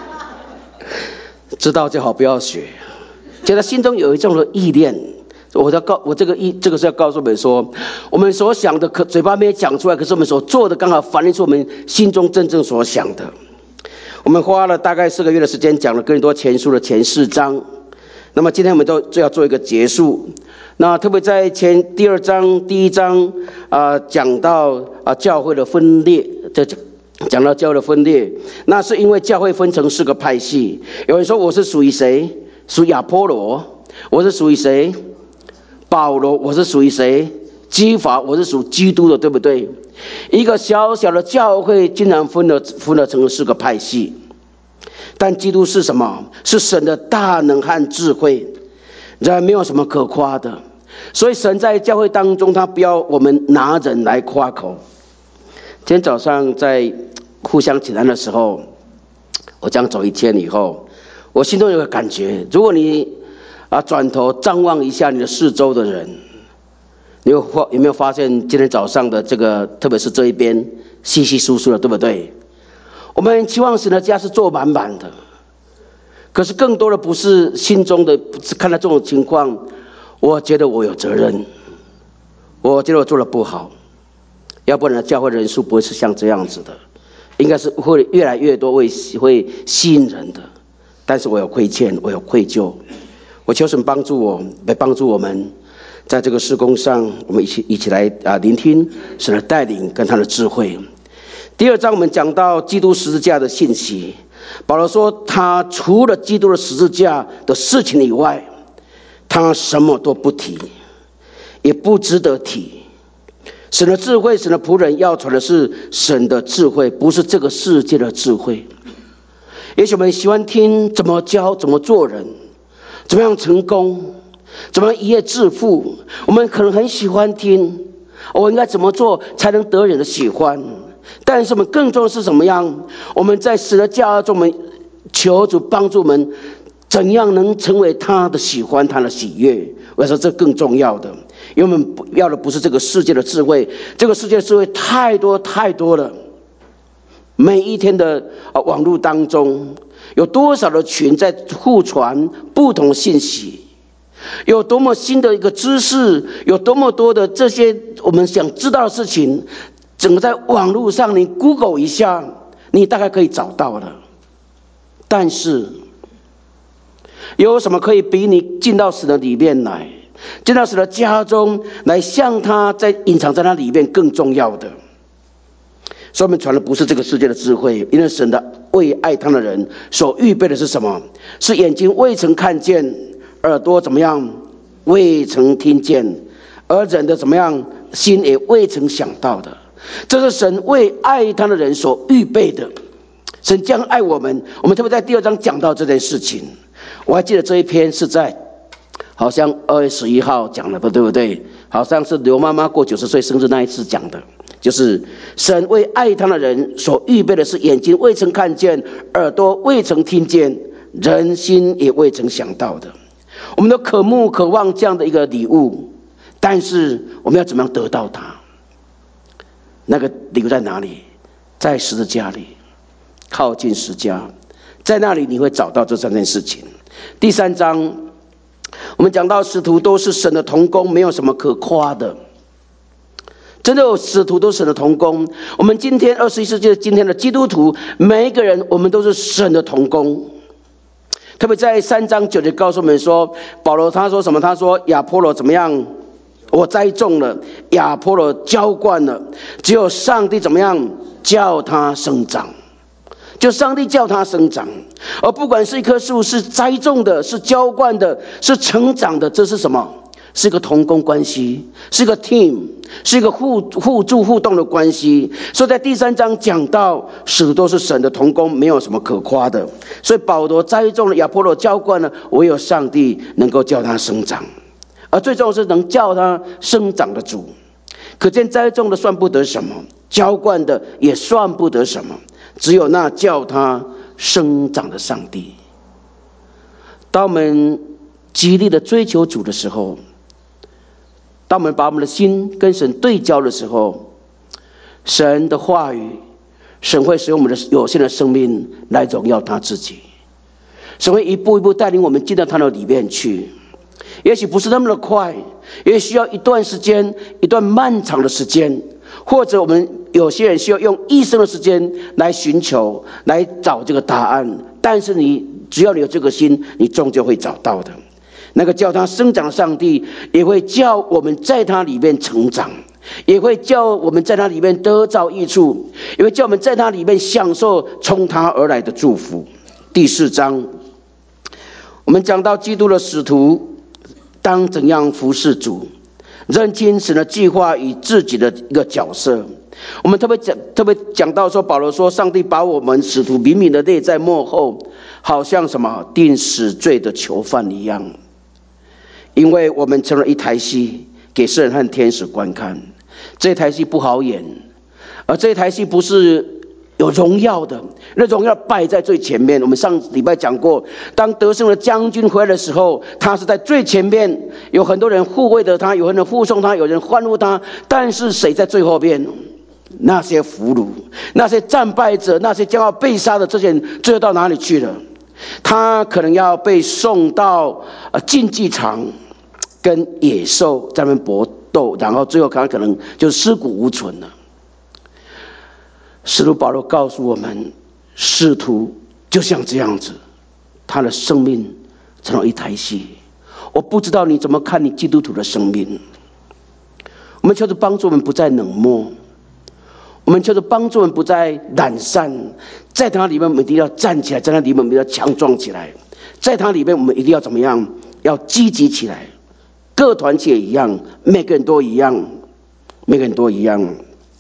知道就好，不要学。觉得心中有一种的意念，这个是要告诉我们说，我们所想的嘴巴没有讲出来，可是我们所做的刚好反映出我们心中真正所想的。我们花了大概4个月的时间讲了哥林多前书的前4章，那么今天我们就要做一个结束。那特别在第2章第1章讲到教会的分裂，讲到教会的分裂，那是因为教会分成4个派系。有人说我是属于谁？属亚波罗。我是属于谁？保罗。我是属于谁？基法。我是属基督的，对不对？一个小小的教会竟然分了成了4个派系。但基督是什么？是神的大能和智慧，然而没有什么可夸的。所以神在教会当中，他不要我们拿人来夸口。今天早上在互相请安的时候，我这样走一天以后，我心中有个感觉，如果你转头张望一下你的四周的人，你有没有发现今天早上的这个，特别是这一边稀稀疏疏的，对不对？我们期望神的家是坐满满的，可是更多的不是心中的，看到这种情况，我觉得我有责任，我觉得我做得不好，要不然教会人数不会是像这样子的，应该是会越来越多，会吸引人的。但是我有亏欠，我有愧疚，我求神帮助我，来帮助我们，在这个事工上，我们一起来聆听神的带领跟他的智慧。第2章我们讲到基督十字架的信息，保罗说他除了基督的十字架的事情以外，他什么都不提，也不值得提。神的智慧，神的仆人要传的是神的智慧，不是这个世界的智慧。也许我们喜欢听怎么教，怎么做人，怎么样成功，怎么样一夜致富。我们可能很喜欢听我应该怎么做才能得人的喜欢。但是我们更重要的是怎么样？我们在神的家中，我们求主帮助我们，怎样能成为他的喜欢，他的喜悦。我说这更重要的，因为我们要的不是这个世界的智慧，这个世界的智慧太多太多了。每一天的网络当中，有多少的群在互传不同信息，有多么新的一个知识，有多么多的这些我们想知道的事情，整个在网络上你 Google 一下，你大概可以找到了。但是有什么可以比你进到神的里面来，进到神的家中来，向他在隐藏在他里面更重要的？所以我们传的不是这个世界的智慧，因为神的为爱他的人所预备的是什么？是眼睛未曾看见，耳朵怎么样未曾听见，而人的怎么样心也未曾想到的。这是神为爱他的人所预备的。神将爱我们，我们特别在第2章讲到这件事情。我还记得这一篇是在好像2月11号讲的，对不对？好像是刘妈妈过90岁生日那一次讲的，就是神为爱他的人所预备的是眼睛未曾看见，耳朵未曾听见，人心也未曾想到的。我们都渴慕渴望这样的一个礼物，但是我们要怎么样得到它？那个礼物在哪里？在十字架里，靠近十字架，在那里你会找到这3件事情。第3章我们讲到使徒都是神的同工，没有什么可夸的。真的有使徒都是神的同工。我们今天21世纪今天的基督徒，每一个人我们都是神的同工。特别在3章9节告诉我们说，保罗他说什么？他说亚波罗怎么样？我栽种了，亚波罗浇灌了，只有上帝怎么样？叫他生长。就上帝叫他生长。而不管是一棵树是栽种的，是浇灌的，是成长的，这是什么？是一个同工关系，是一个 team， 是一个互助互动的关系。所以在第3章讲到使徒都是神的同工，没有什么可夸的。所以保罗栽种了，亚波罗浇灌了，唯有上帝能够叫他生长，而最重要是能叫他生长的主。可见栽种的算不得什么，浇灌的也算不得什么，只有那叫他生长的上帝。当我们极力的追求主的时候，当我们把我们的心跟神对焦的时候，神的话语，神会使用我们的有限的生命来荣耀他自己。神会一步一步带领我们进到他的里面去，也许不是那么的快，也需要一段时间，一段漫长的时间，或者我们有些人需要用一生的时间来寻求，来找这个答案。但是只要你有这个心，你终究会找到的。那个叫他生长的上帝，也会叫我们在他里面成长，也会叫我们在他里面得着益处，也会叫我们在他里面享受从他而来的祝福。第4章我们讲到基督的使徒当怎样服侍主，认清神的计划与自己的一个角色。我们特别讲到说，保罗说上帝把我们使徒明明的列在幕后，好像什么定死罪的囚犯一样，因为我们成了一台戏给世人和天使观看。这台戏不好演，而这台戏不是有荣耀的，那荣耀摆在最前面。我们上礼拜讲过，当得胜的将军回来的时候，他是在最前面，有很多人护卫着他，有人护送他，有人欢呼他。但是谁在最后边？那些俘虏，那些战败者，那些将要被杀的这些人，最后到哪里去了？他可能要被送到竞技场，跟野兽在那边搏斗，然后最后可能就是尸骨无存了。使徒保罗告诉我们，使徒就像这样子，他的生命成了一台戏。我不知道你怎么看你基督徒的生命。我们求主帮助我们不再冷漠，我们求主帮助我们不再懒散，在他里面我们一定要站起来，在他里面我们要强壮起来，在他里面我们一定要怎么样？要积极起来。各团体也一样，每个人都一样，每个人都一样。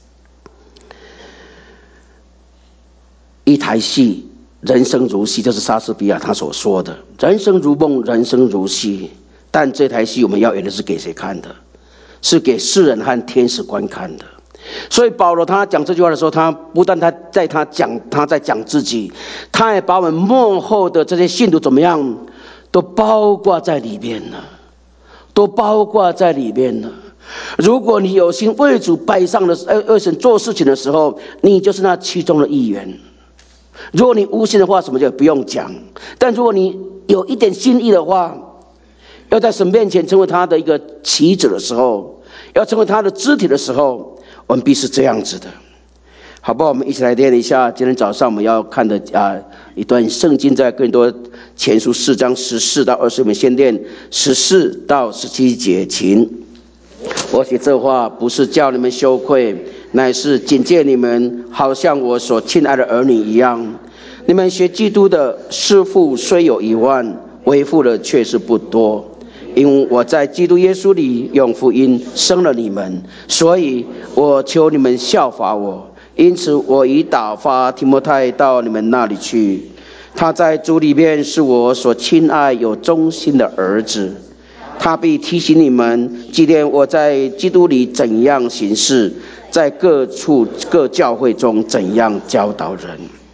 一台戏，人生如戏，这是莎士比亚他所说的，人生如梦，人生如戏。但这台戏我们要演的是给谁看的？是给世人和天使观看的。所以保罗他讲这句话的时候，他不但他在讲自己，他也把我们幕后的这些信徒怎么样，都包括在里面了，都包括在里面了。如果你有心为主摆上的为神做事情的时候，你就是那其中的一员。如果你无心的话，什么就不用讲。但如果你有一点心意的话，要在神面前成为他的一个棋子的时候，要成为他的肢体的时候，我们必是这样子的。好不好？我们一起来练一下今天早上我们要看的一段圣经，在哥林多前书4章14到20，我们先练14到17节。请我写这话不是叫你们羞愧，乃是警戒你们，好像我所亲爱的儿女一样。你们学基督的师傅虽有1万，为父的却是不多，因为我在基督耶稣里用福音生了你们，所以我求你们效法我。因此我已打发提摩太到你们那里去，他在主里面是我所亲爱有忠心的儿子。 他必提醒你们，纪念我在基督里怎样行事，在各处各教会中怎样教导人。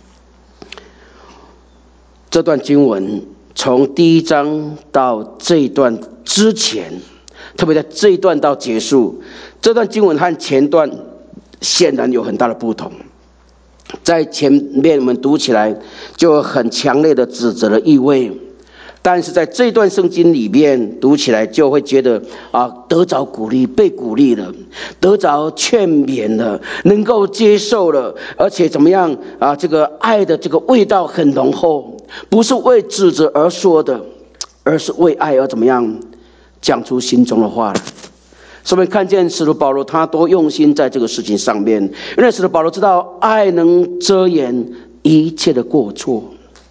这段经文从第1章到这一段之前，特别在这一段到结束，这段经文和前段显然有很大的不同。在前面我们读起来就有很强烈的指责的意味，但是在这段圣经里面读起来就会觉得得着鼓励，被鼓励了，得着劝勉了，能够接受了，而且怎么样这个爱的这个味道很浓厚，不是为指责而说的，而是为爱而怎么样讲出心中的话来。所以我们看见使徒保罗他多用心在这个事情上面，因为使徒保罗知道爱能遮掩一切的过错。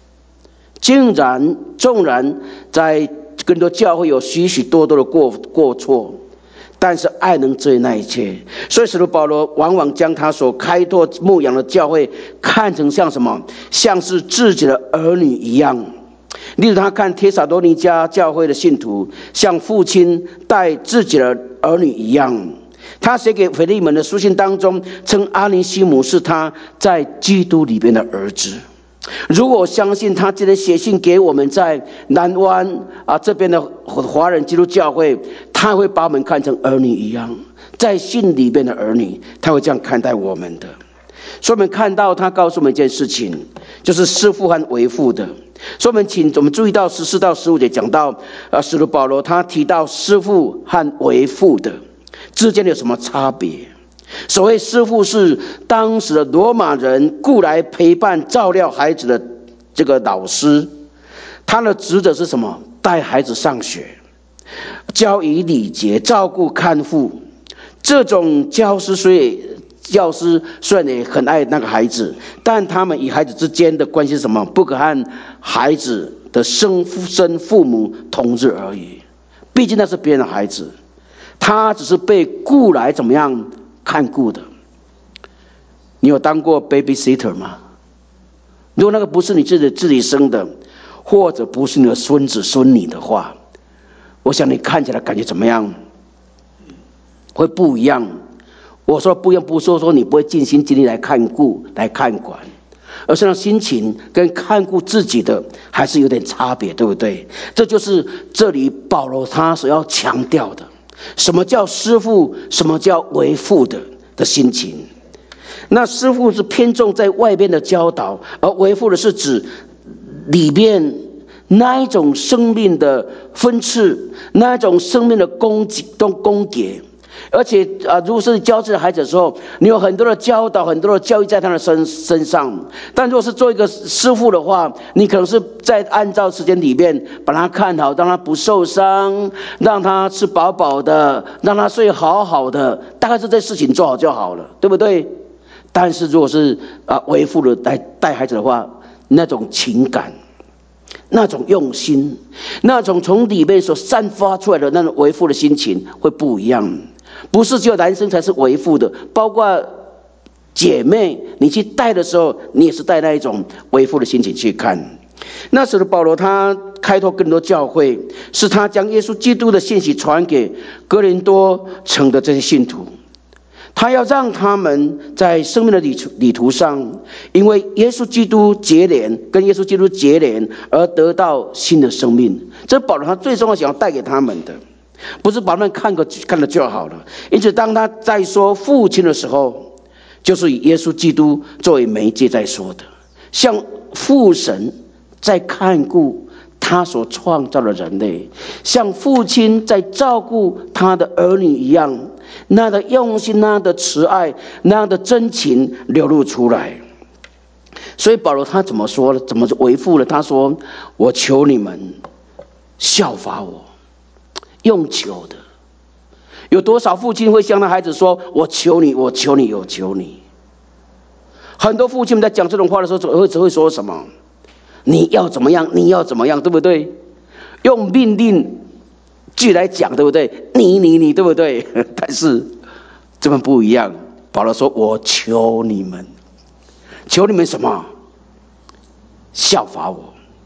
纵然在更多教会有许许多多的过错，但是爱能遮掩那一切。所以使徒保罗往往将他所开拓牧养的教会看成像什么？像是自己的儿女一样。例如他看帖撒罗尼迦教会的信徒像父亲待自己的儿女一样。他写给腓利门的书信当中称阿尼西姆是他在基督里边的儿子。如果我相信他今天写信给我们在南湾这边的华人基督教会，他会把我们看成儿女一样，在信里边的儿女，他会这样看待我们的。所以我们看到他告诉我们一件事情，就是师父和为父的。所以我们注意到14到15节讲到使徒保罗他提到师父和为父的之间有什么差别。所谓师父是当时的罗马人雇来陪伴照料孩子的这个老师，他的职责是什么？带孩子上学，教以礼节，照顾看护。这种教师虽然也很爱那个孩子，但他们与孩子之间的关系是什么？不可和孩子的生父母同日而语，毕竟那是别人的孩子，他只是被雇来怎么样看顾的。你有当过 babysitter 吗？如果那个不是你自己生的，或者不是你的孙子孙女的话，我想你看起来感觉怎么样？会不一样。我说不一样，不是说你不会尽心尽力来看顾来看管，而是让心情跟看顾自己的还是有点差别，对不对？这就是这里保罗他所要强调的，什么叫师父，什么叫为父的心情。那师父是偏重在外边的教导，而为父的是指里边那一种生命的分赐，那一种生命的供给。而且如果是教自己的孩子的时候，你有很多的教导，很多的教育在他的身上。但如果是做一个师父的话，你可能是在按照时间里面把他看好，让他不受伤，让他吃饱饱的，让他睡好好的，大概是这事情做好就好了，对不对？但是如果是为父的来带孩子的话，那种情感，那种用心，那种从里面所散发出来的那种为父的心情会不一样。不是只有男生才是为父的，包括姐妹，你去带的时候，你也是带那一种为父的心情去看。那时的保罗他开拓更多教会，是他将耶稣基督的信息传给哥林多城的这些信徒，他要让他们在生命的旅途上，因为耶稣基督跟耶稣基督结连而得到新的生命。这保罗他最重要想要带给他们的，不是把他们看了就好了。因此当他在说父亲的时候，就是以耶稣基督作为媒介在说的，像父神在看顾他所创造的人类，像父亲在照顾他的儿女一样，那样的用心，那样的慈爱，那样的真情流露出来。所以保罗他怎么说呢？怎么为父了？他说：我求你们效法我。用求的，有多少父亲会向他孩子说：我求你，我求你，我求你。很多父亲们在讲这种话的时候只会说什么？你要怎么样，你要怎么样，对不对？用命令句来讲，对不对？你对不对？但是这么不一样。保罗说：我求你们，求你们什么？效法我。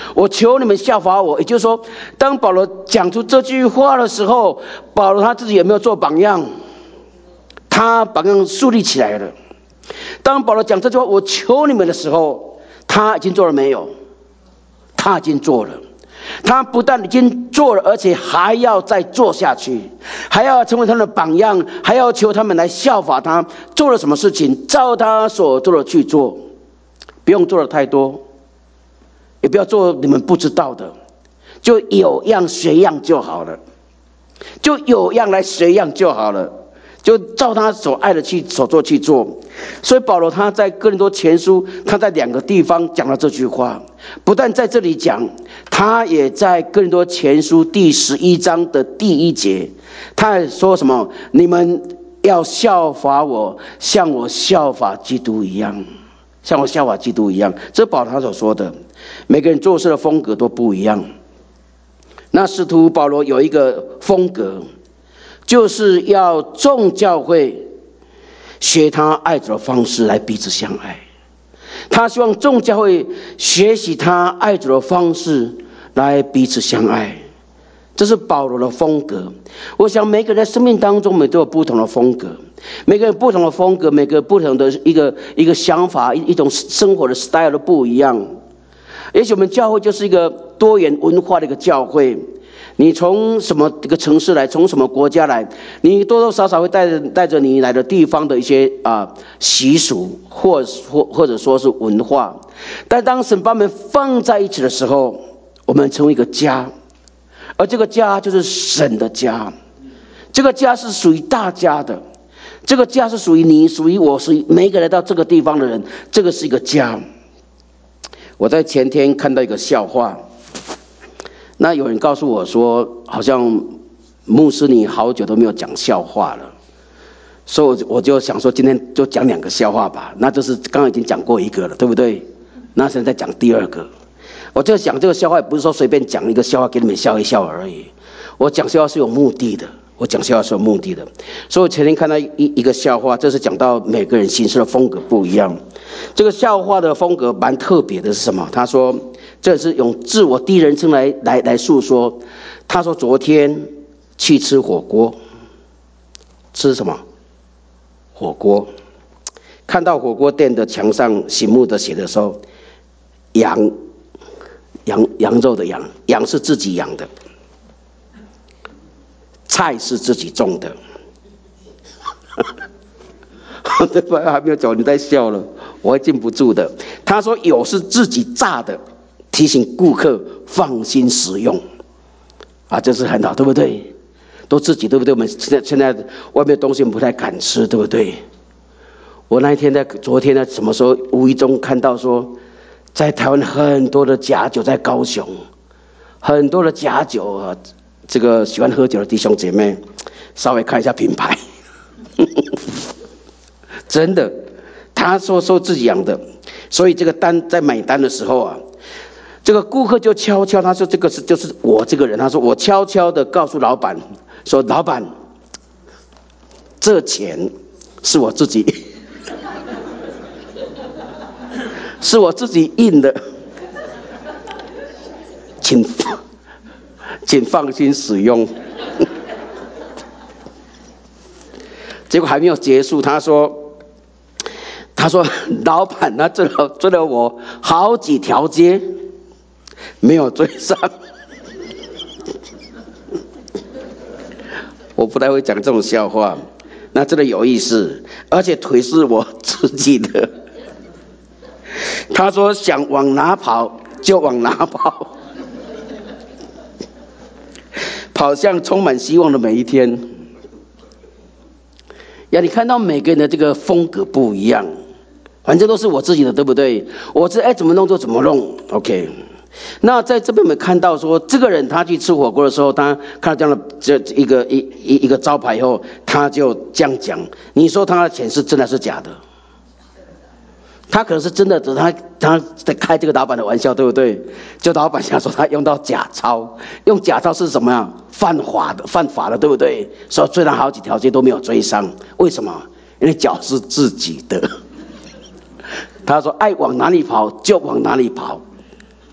我求你们效法我。也就是说，当保罗讲出这句话的时候，保罗他自己有没有做榜样？他榜样树立起来了。当保罗讲这句话我求你们的时候，他已经做了没有？他已经做了。他不但已经做了，而且还要再做下去，还要成为他们的榜样，还要求他们来效法他。做了什么事情，照他所做的去做，不用做的太多，也不要做你们不知道的，就有样学样就好了，就有样来学样就好了，就照他所爱的所做去做。所以保罗他在哥林多前书，他在2个地方讲了这句话，不但在这里讲，他也在哥林多前书第11章的第1节，他还说什么？你们要效法我，像我效法基督一样，像我效法基督一样。这保罗他所说的，每个人做事的风格都不一样。那使徒保罗有一个风格，就是要众教会学他爱主的方式来彼此相爱。他希望众教会学习他爱主的方式来彼此相爱，这是保罗的风格。我想每个人在生命当中，每都有不同的风格，每个人不同的风格，每个不同的一个想法，一种生活的 style 都不一样。也许我们教会就是一个多元文化的一个教会，你从什么一个城市来，从什么国家来，你多多少少会带着你来的地方的一些习俗，或者说是文化。但当神把我们放在一起的时候，我们成为一个家，而这个家就是神的家。这个家是属于大家的，这个家是属于你，属于我，属于每一个来到这个地方的人。这个是一个家。我在前天看到一个笑话，那有人告诉我说，好像牧师你好久都没有讲笑话了，所以我就想说今天就讲2个笑话吧。那就是刚刚已经讲过一个了，对不对？那现在讲第2个。我就想这个笑话也不是说随便讲一个笑话给你们笑一笑而已，我讲笑话是有目的的，所以我前天看到一个笑话，这是讲到每个人行事的风格不一样。这个笑话的风格蛮特别的是什么？他说这是用自我第一人称来诉说。他说昨天去吃火锅，吃什么？火锅。看到火锅店的墙上醒目的写的时候，羊肉的羊是自己养的，菜是自己种的。对吧？还没有走，你在笑了，我会禁不住的。他说有是自己炸的，提醒顾客放心食用。这是很好，对不对？都自己，对不对？我们现在外面的东西我们不太敢吃，对不对？我那一天昨天什么时候无意中看到说，在台湾很多的假酒，在高雄很多的假酒这个喜欢喝酒的弟兄姐妹，稍微看一下品牌。真的，他说自己养的，所以这个在买单的时候这个顾客就悄悄，他说这个就是我这个人，他说我悄悄的告诉老板说，老板，这钱是我自己是我自己印的，请放心使用。结果还没有结束，他说老板，他追了我好几条街，没有追上。我不太会讲这种笑话，那真的有意思，而且腿是我自己的。他说想往哪跑就往哪跑，跑向充满希望的每一天。你看到每个人的这个风格不一样，反正都是我自己的，对不对？我怎么弄就怎么弄 ，OK。那在这边我们看到说，这个人他去吃火锅的时候，他看到这样的这一个招牌以后，他就这样讲。你说他的钱是真的是假的？他可能是真的，他在开这个老板的玩笑，对不对？就老板想说他用到假钞，用假钞是什么样？犯法的，对不对？所以追了好几条街都没有追上，为什么？因为脚是自己的。他说爱往哪里跑就往哪里跑，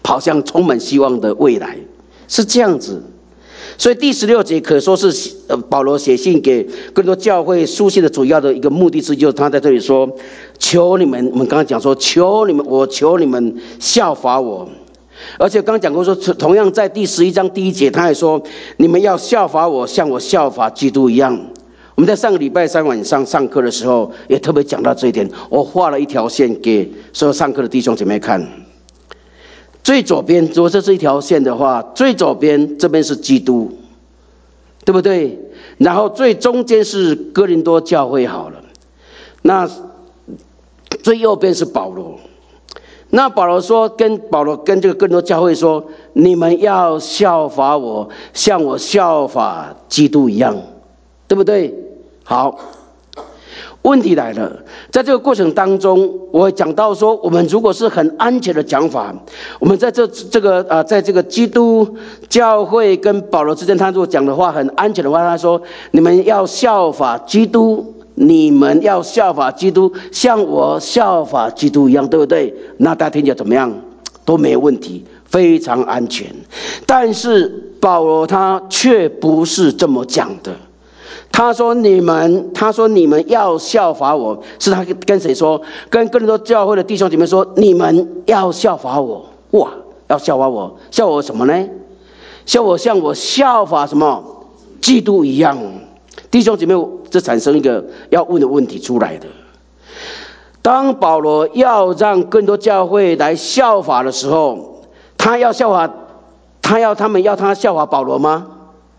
跑向充满希望的未来，是这样子。所以第16节可说是保罗写信给更多教会书信的主要的一个目的之一，就是他在这里说：求你们，我们刚刚讲说，我求你们效法我。而且刚刚讲过说，同样在第11章第1节，他还说：你们要效法我，像我效法基督一样。我们在上个礼拜3晚上上课的时候，也特别讲到这一点。我画了一条线给所有上课的弟兄姐妹看。最左边，如果这是一条线的话，最左边这边是基督，对不对？然后最中间是哥林多教会好了，那最右边是保罗。那保罗跟这个哥林多教会说：你们要效法我，像我效法基督一样，对不对？好。问题来了，在这个过程当中，我会讲到说，我们如果是很安全的讲法，我们在在这个基督教会跟保罗之间，他如果讲的话很安全的话，他说：你们要效法基督，你们要效法基督，像我效法基督一样，对不对？那大家听起来怎么样？都没有问题，非常安全。但是保罗他却不是这么讲的。他说你们要效法我，是他跟谁说？跟更多教会的弟兄姐妹说，你们要效法我。哇，要效法我，效我什么呢？像我效法什么？基督一样。弟兄姐妹，这产生一个要问的问题出来的。当保罗要让更多教会来效法的时候，他要他们要他效法保罗吗？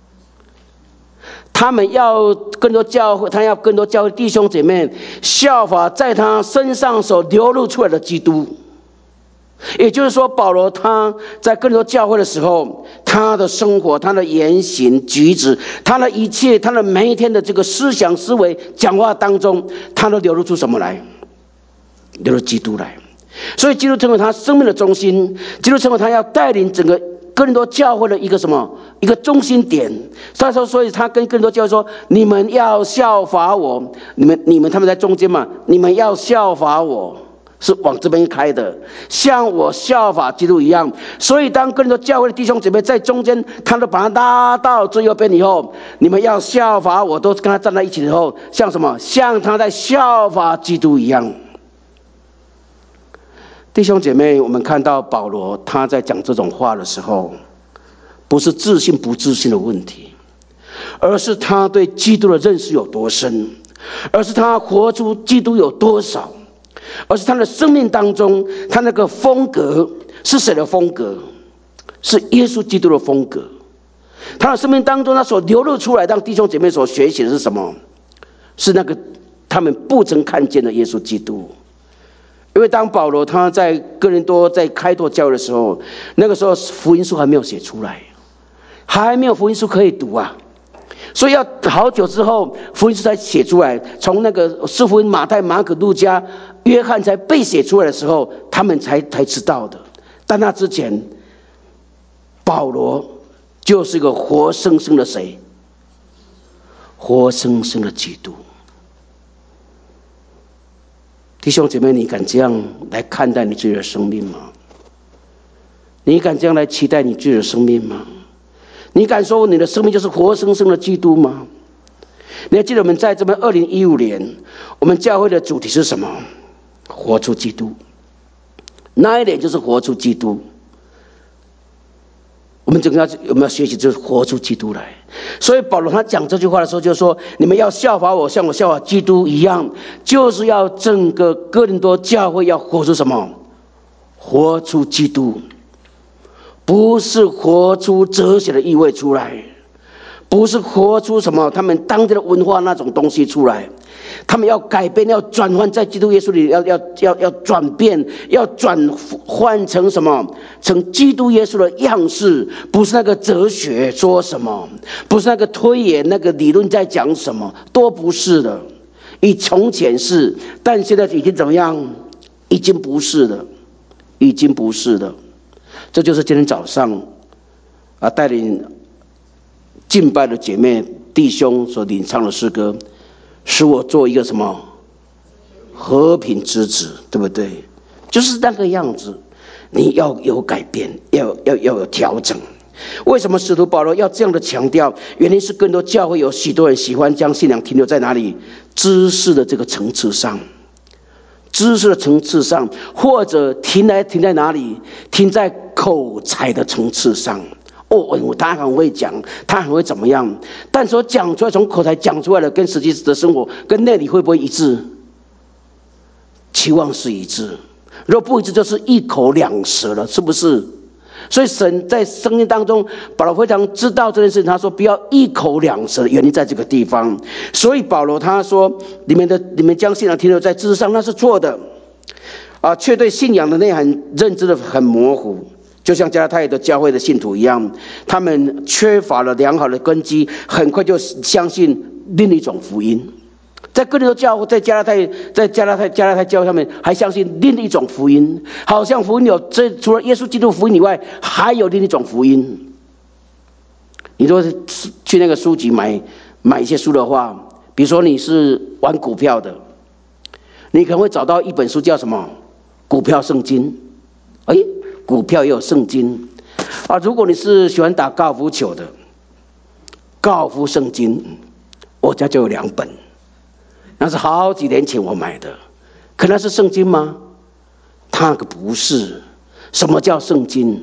他们要更多教会，他要更多教会弟兄姐妹效法在他身上所流露出来的基督。也就是说，保罗他在更多教会的时候，他的生活、他的言行举止、他的一切、他的每一天的这个思想思维、讲话当中，他都流露出什么来？流露基督来。所以基督成为他生命的中心，基督成为他要带领整个更多教会的一个什么？一个中心点。所以他跟更多教会说：你们要效法我，你们他们在中间嘛，你们要效法我，是往这边开的，像我效法基督一样。所以当更多教会的弟兄姐妹在中间，他都把他拉到最右边以后，你们要效法我，都跟他站在一起以后，像什么？像他在效法基督一样。弟兄姐妹，我们看到保罗他在讲这种话的时候，不是自信不自信的问题，而是他对基督的认识有多深，而是他活出基督有多少，而是他的生命当中，他那个风格是谁的风格？是耶稣基督的风格。他的生命当中，他所流露出来让弟兄姐妹所学习的是什么？是那个他们不曾看见的耶稣基督。因为当保罗他在哥林多在开拓教会的时候，那个时候福音书还没有写出来，还没有福音书可以读啊，所以要好久之后福音书才写出来。从那个四福音马太、马可、路加、约翰才被写出来的时候，他们才知道的。但那之前，保罗就是一个活生生的谁？活生生的基督。弟兄姐妹，你敢这样来看待你自己的生命吗？你敢这样来期待你自己的生命吗？你敢说你的生命就是活生生的基督吗？你还记得我们在这边2015年，我们教会的主题是什么？活出基督。那一点就是活出基督。我们整个有没有学习，就是活出基督来。所以保罗他讲这句话的时候，就说：你们要效法我，像我效法基督一样，就是要整个哥林多教会要活出什么？活出基督，不是活出哲学的意味出来，不是活出什么他们当地的文化那种东西出来。他们要改变，要转换，在基督耶稣里要转变，要转换成什么？成基督耶稣的样式，不是那个哲学说什么，不是那个推演那个理论在讲什么，都不是的。以从前是，但现在已经怎么样？已经不是了，已经不是了。这就是今天早上带领敬拜的姐妹弟兄所领唱的诗歌，使我做一个什么和平之子，对不对？就是那个样子。 你要有改变，要有调整。为什么使徒保罗要这样的强调？原因是更多教会有许多人喜欢将信仰停留在哪里？知识的这个层次上，知识的层次上，或者停在哪里？停在口才的层次上。他很会讲，他很会怎么样？但所讲出来，从口才讲出来的，跟实际的生活跟内里会不会一致？期望是一致。如果不一致，就是一口两舌了，是不是？所以神在圣经当中，保罗非常知道这件事情。他说不要一口两舌，原因在这个地方。所以保罗他说，你们将信仰停留在知识上，那是错的却对信仰的内涵认知的很模糊。就像加拉太的教会的信徒一样，他们缺乏了良好的根基，很快就相信另一种福音。在哥林多教会，在加拉太教会上面还相信另一种福音，好像福音除了耶稣基督福音以外，还有另一种福音。你如果去那个书籍买一些书的话，比如说你是玩股票的，你可能会找到一本书叫什么股票圣经。股票也有圣经如果你是喜欢打高尔夫球的，高尔夫圣经，我家就有2本，那是好几年前我买的。可那是圣经吗？它可不是。什么叫圣经？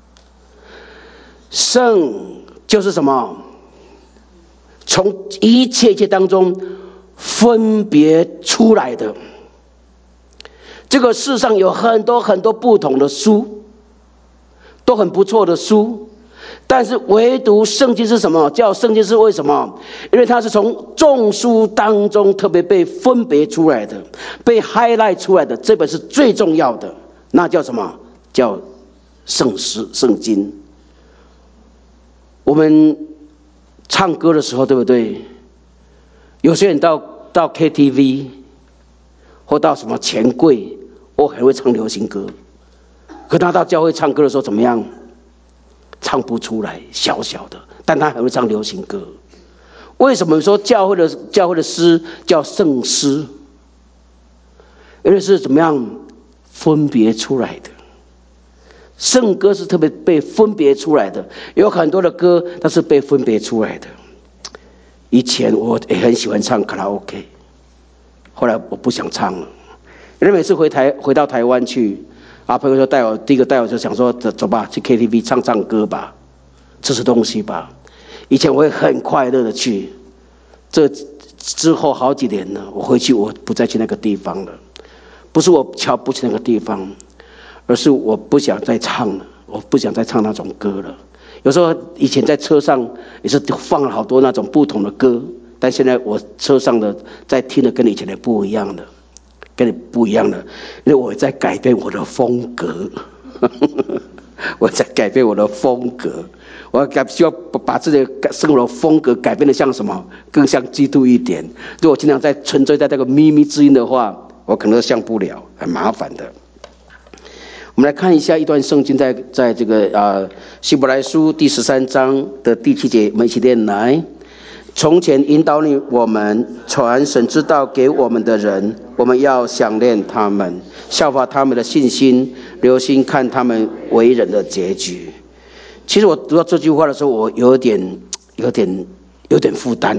圣就是什么？从一切当中分别出来的。这个世上有很多不同的书，都很不错的书，但是唯独圣经是什么？叫圣经是为什么？因为它是从众书当中特别被分别出来的，被 highlight 出来的，这本是最重要的。那叫什么？叫圣经。我们唱歌的时候，对不对？有些人到 KTV 或到什么钱柜，我很会唱流行歌。可他到教会唱歌的时候怎么样？唱不出来，小小的，但他很会唱流行歌。为什么说教会的诗叫圣诗？因为是怎么样分别出来的。圣歌是特别被分别出来的，有很多的歌它是被分别出来的。以前我也很喜欢唱卡拉 OK， 后来我不想唱了，因为每次回到台湾去朋友就第一个带我就想说走吧，去 KTV 唱歌吧，吃东西吧。以前我会很快乐的去，这之后好几年了，我回去我不再去那个地方了。不是我瞧不起那个地方，而是我不想再唱了，我不想再唱那种歌了。有时候以前在车上也是放了好多那种不同的歌，但现在我车上的在听的跟以前的不一样的，因为我在改变我的风格。我在改变我的风格，我需要把自己的生活的风格改变得像什么？更像基督一点。如果经常在沉醉在这个秘密之音的话，我可能像不了，很麻烦的。我们来看一下一段圣经，在这个希伯来书第13章的第7节，我们一起念来。从前引导我们传神之道给我们的人，我们要想念他们，效法他们的信心，留心看他们为人的结局。其实我读到这句话的时候，我有点负担。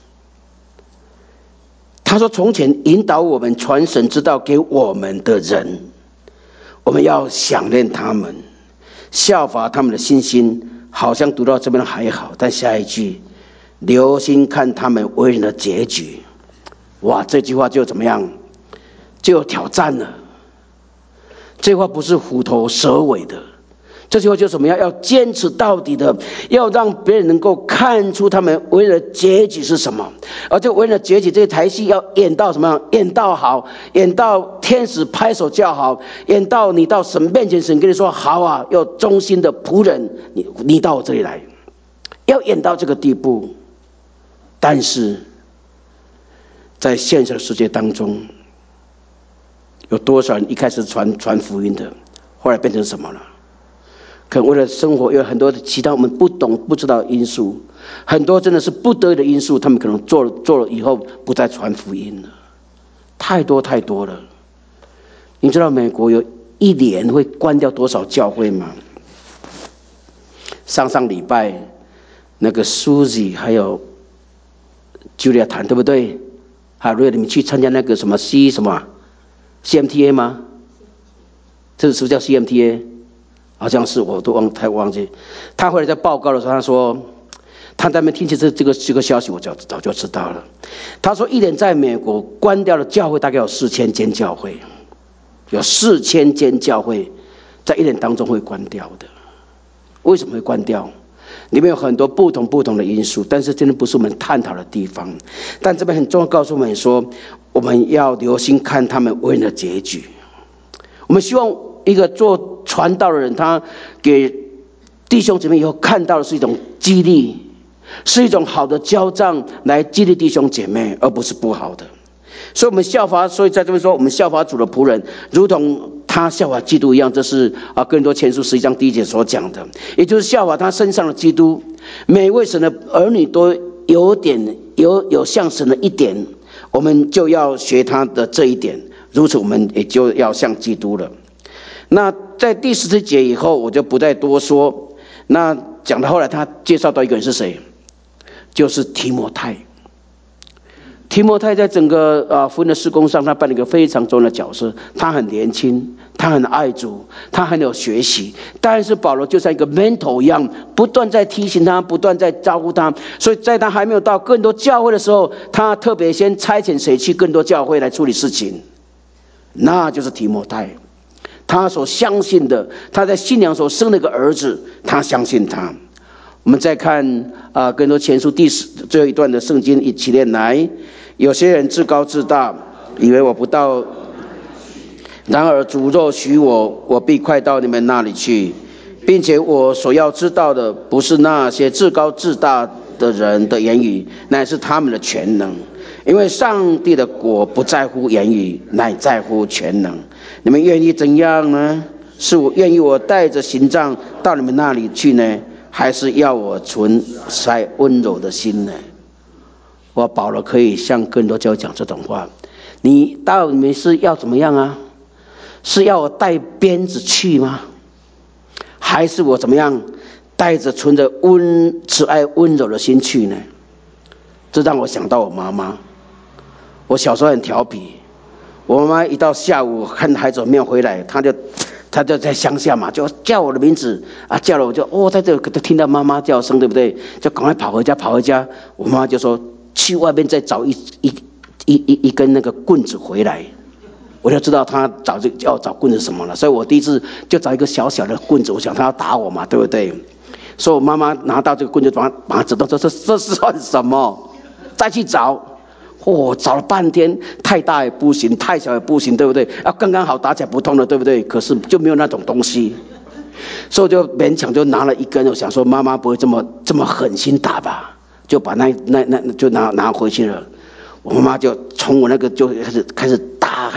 他说从前引导我们传神之道给我们的人，我们要想念他们，效法他们的信心。好像读到这边还好，但下一句留心看他们为人的结局。哇，这句话就怎么样？就有挑战了。这句话不是虎头蛇尾的，这句话就怎么样？要坚持到底的，要让别人能够看出他们为人的结局是什么。而这为人的结局，这个台戏要演到什么样？演到好，演到天使拍手叫好，演到你到神面前，神跟你说好啊，要忠心的仆人，你到我这里来，要演到这个地步。但是在现实的世界当中，有多少人一开始传福音的，后来变成什么了？可能为了生活有很多其他我们不懂不知道的因素，很多真的是不得已的因素，他们可能做了以后不再传福音了。太多了。你知道美国有一年会关掉多少教会吗？上礼拜那个 Suzy 还有 Julia 谈，对不对？还有你们去参加那个什么 CMTA 吗？这是不是叫 CMTA？ 好像是，我都忘记。他回来在报告的时候，他说他在那边听见这个消息，我早就知道了。他说，一年在美国关掉的教会大概有4000间教会，有4000间教会在一年当中会关掉的。为什么会关掉？里面有很多不同的因素，但是真的不是我们探讨的地方。但这边很重要，告诉我们说，我们要留心看他们为人的结局。我们希望一个做传道的人，他给弟兄姊妹以后看到的是一种激励，是一种好的交账来激励弟兄姐妹，而不是不好的。所以我们效法，所以在这边说，我们效法主的仆人，如同他效法基督一样。这是哥林多前书11章1节所讲的，也就是效法他身上的基督。每位神的儿女都有像神的一点，我们就要学他的这一点，如此我们也就要像基督了。那在第14节以后，我就不再多说。那讲到后来，他介绍到一个人是谁，就是提摩太。提摩太在整个福音的事工上，他扮演一个非常重要的角色。他很年轻，他很爱主，他很有学习。但是保罗就像一个 mentor 一样，不断在提醒他，不断在照顾他。所以在他还没有到更多教会的时候，他特别先差遣谁去更多教会来处理事情，那就是提摩太。他所相信的，他在信仰所生的一个儿子，他相信他。我们再看哥林多前书最后一段的圣经一起念来。有些人自高自大，以为我不到，然而主若许我，我必快到你们那里去，并且我所要知道的，不是那些自高自大的人的言语，乃是他们的全能。因为上帝的国不在乎言语，乃在乎全能。你们愿意怎样呢？是我愿意我带着行杖到你们那里去呢，还是要我存塞温柔的心呢？我保罗可以向更多教会讲这种话。你们是要怎么样啊？是要我带鞭子去吗？还是我怎么样带着存着慈爱温柔的心去呢？这让我想到我妈妈。我小时候很调皮，我妈妈一到下午看孩子没有回来，她就在乡下嘛，就叫我的名字啊，叫了我就在这里听到妈妈叫声，对不对？就赶快跑回家。我妈妈就说去外面再找一根那个棍子回来，我就知道她要找棍子什么了。所以我第一次就找一个小小的棍子，我想她要打我嘛，对不对？所以我妈妈拿到这个棍子，把它指到这是算什么？再去找。找了半天，太大也不行，太小也不行，对不对？要刚刚好打起来不痛了，对不对？可是就没有那种东西，所以我就勉强就拿了一根，我想说妈妈不会这么狠心打吧，就把那就拿回去了。我妈妈就从我那个就开始打。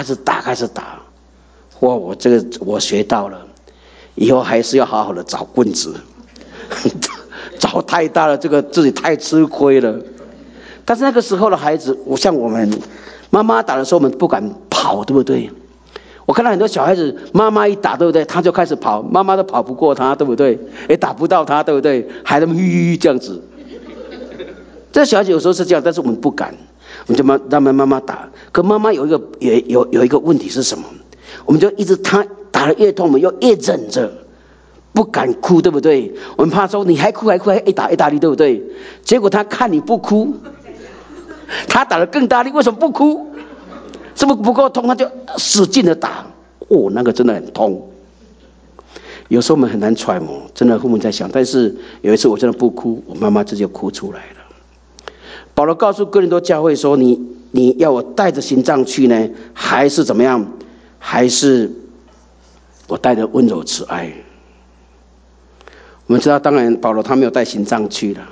我学到了，以后还是要好好的找棍子，找太大了，这个自己太吃亏了。但是那个时候的孩子，像我们妈妈打的时候，我们不敢跑，对不对？我看到很多小孩子，妈妈一打，对不对？他就开始跑，妈妈都跑不过他，对不对？也打不到他，对不对？还那么这样子。这小孩子有时候是这样，但是我们不敢，我们就让妈妈打。可妈妈有一个问题是什么？我们就一直他打得越痛，我们又越忍着。不敢哭，对不对？我们怕说你还哭，一打一大力，对不对？结果他看你不哭，他打得更大力，为什么不哭？是不是不够痛？他就使劲的打，那个真的很痛。有时候我们很难揣摩，真的父母在想。但是有一次我真的不哭，我妈妈直接哭出来了。保罗告诉哥林多教会说：你要我带着行杖去呢，还是怎么样？还是我带着温柔慈爱？我们知道，当然保罗他没有带行杖去了，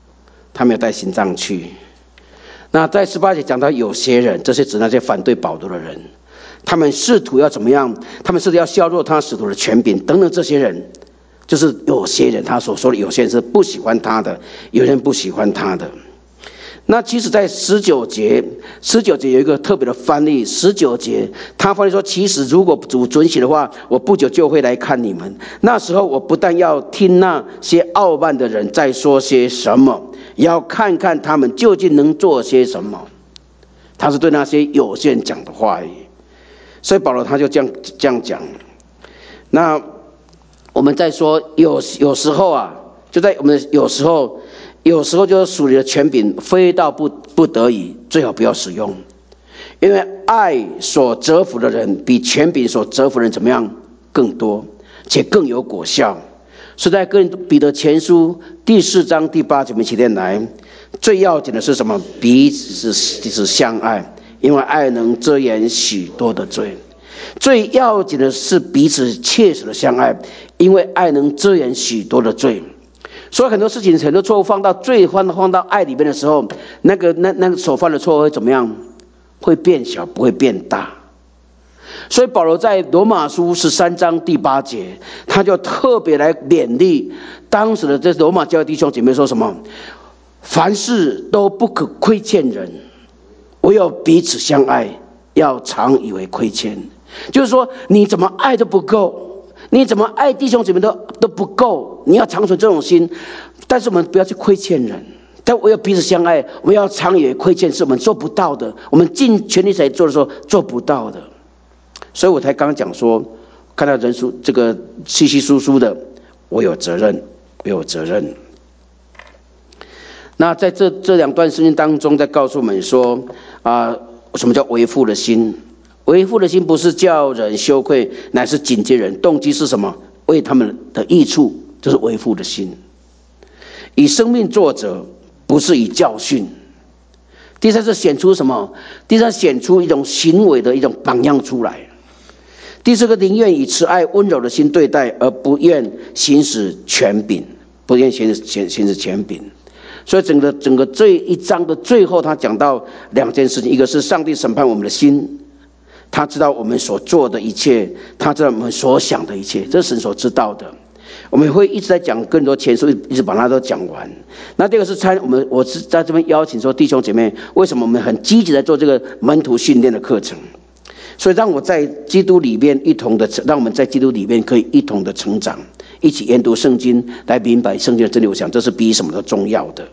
那在18节讲到有些人，这是指那些反对保罗的人，他们试图要怎么样？他们试图要削弱他使徒的权柄等等。这些人就是有些人，他所说的有些人是不喜欢他的，有人不喜欢他的。 那其实在19节有一个特别的翻译，19节他翻译说，其实如果主准许的话，我不久就会来看你们，那时候我不但要听那些傲慢的人在说些什么，也要看看他们究竟能做些什么。他是对那些有些人讲的话语，所以保罗他就这样讲。那我们在说有时候啊，就在我们有时候就是属灵的权柄非到不得已最好不要使用，因为爱所折服的人比权柄所折服的人怎么样更多，且更有果效。所以在彼得前书第4章第8节，我们一起念来，最要紧的是什么？彼此相爱，因为爱能遮掩许多的罪。最要紧的是彼此切实的相爱，因为爱能遮掩许多的罪。所以很多事情，很多错误放到爱里面的时候，那个所犯的错误会怎么样？会变小，不会变大。所以保罗在罗马书13章第8节，他就特别来勉励当时的这罗马教会弟兄姐妹说什么？凡事都不可亏欠人，唯有彼此相爱，要常以为亏欠。就是说，你怎么爱都不够，你怎么爱弟兄姐妹都不够，你要长存这种心。但是我们不要去亏欠人，但唯有彼此相爱，我们要常以为亏欠是我们做不到的，我们尽全力才做的时候做不到的。所以我才刚刚讲说，看到人数这个稀稀疏疏的，我有责任。那在这两段圣经当中，在告诉我们说什么叫为父的心？为父的心不是叫人羞愧，乃是警戒人，动机是什么？为他们的益处，这是为父的心。以生命作则，不是以教训。第三是显出什么？第三显出一种行为的一种榜样出来。第四个，宁愿以慈爱温柔的心对待，而不愿行使权柄，不愿行使权柄。所以整个这一章的最后，他讲到两件事情，一个是上帝审判我们的心，他知道我们所做的一切，他知道我们所想的一切，这是神所知道的。我们会一直在讲更多前书，一直把它都讲完。那第二个是我是在这边邀请说，弟兄姐妹，为什么我们很积极在做这个门徒训练的课程？所以让我们在基督里面可以一同的成长，一起研读圣经，来明白圣经的真理。我想这是比什么都重要的。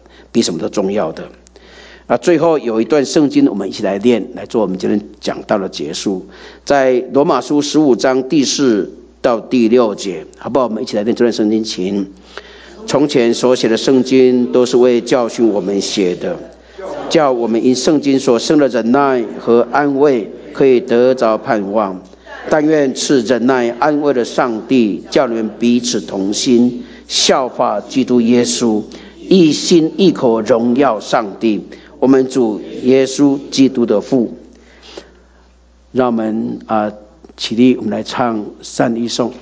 最后有一段圣经，我们一起来念，来做我们今天讲到的结束。在罗马书15章第4到第6节，好不好？我们一起来念这段圣经，请。从前所写的圣经都是为教训我们写的，叫我们因圣经所生的忍耐和安慰可以得着盼望。但愿赐忍耐安慰的上帝，叫你们彼此同心，效法基督耶稣，一心一口荣耀上帝，我们主耶稣基督的父。让我们起立，我们来唱三一颂。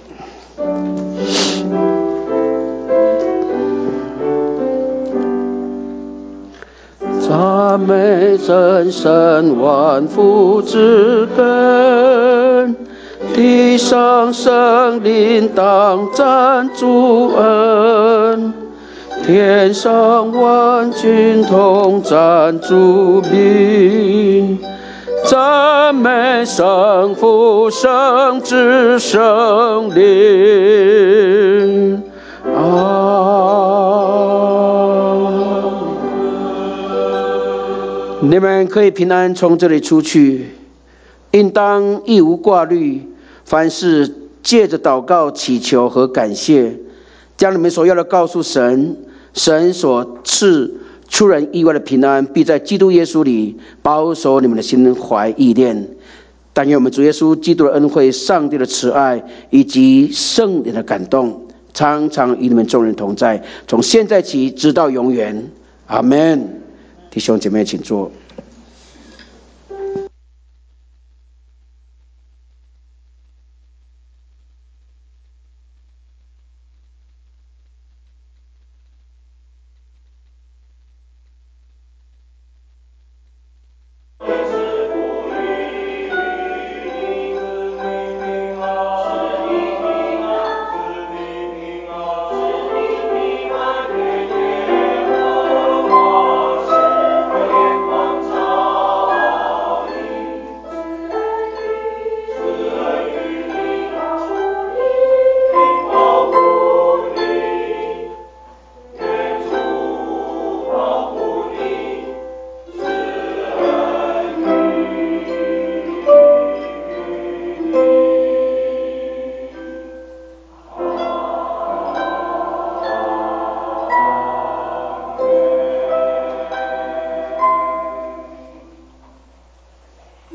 赞美真神万福之根，地上生灵当赞主恩，天上万军同赞主名。赞美圣父圣子圣灵，你们可以平安从这里出去，应当一无挂虑，凡事借着祷告祈求和感谢，将你们所要的告诉神，神所赐出人意外的平安，必在基督耶稣里保守你们的心怀意念。但愿我们主耶稣基督的恩惠、上帝的慈爱以及圣灵的感动，常常与你们众人同在，从现在起直到永远。阿们。弟兄姐妹请坐。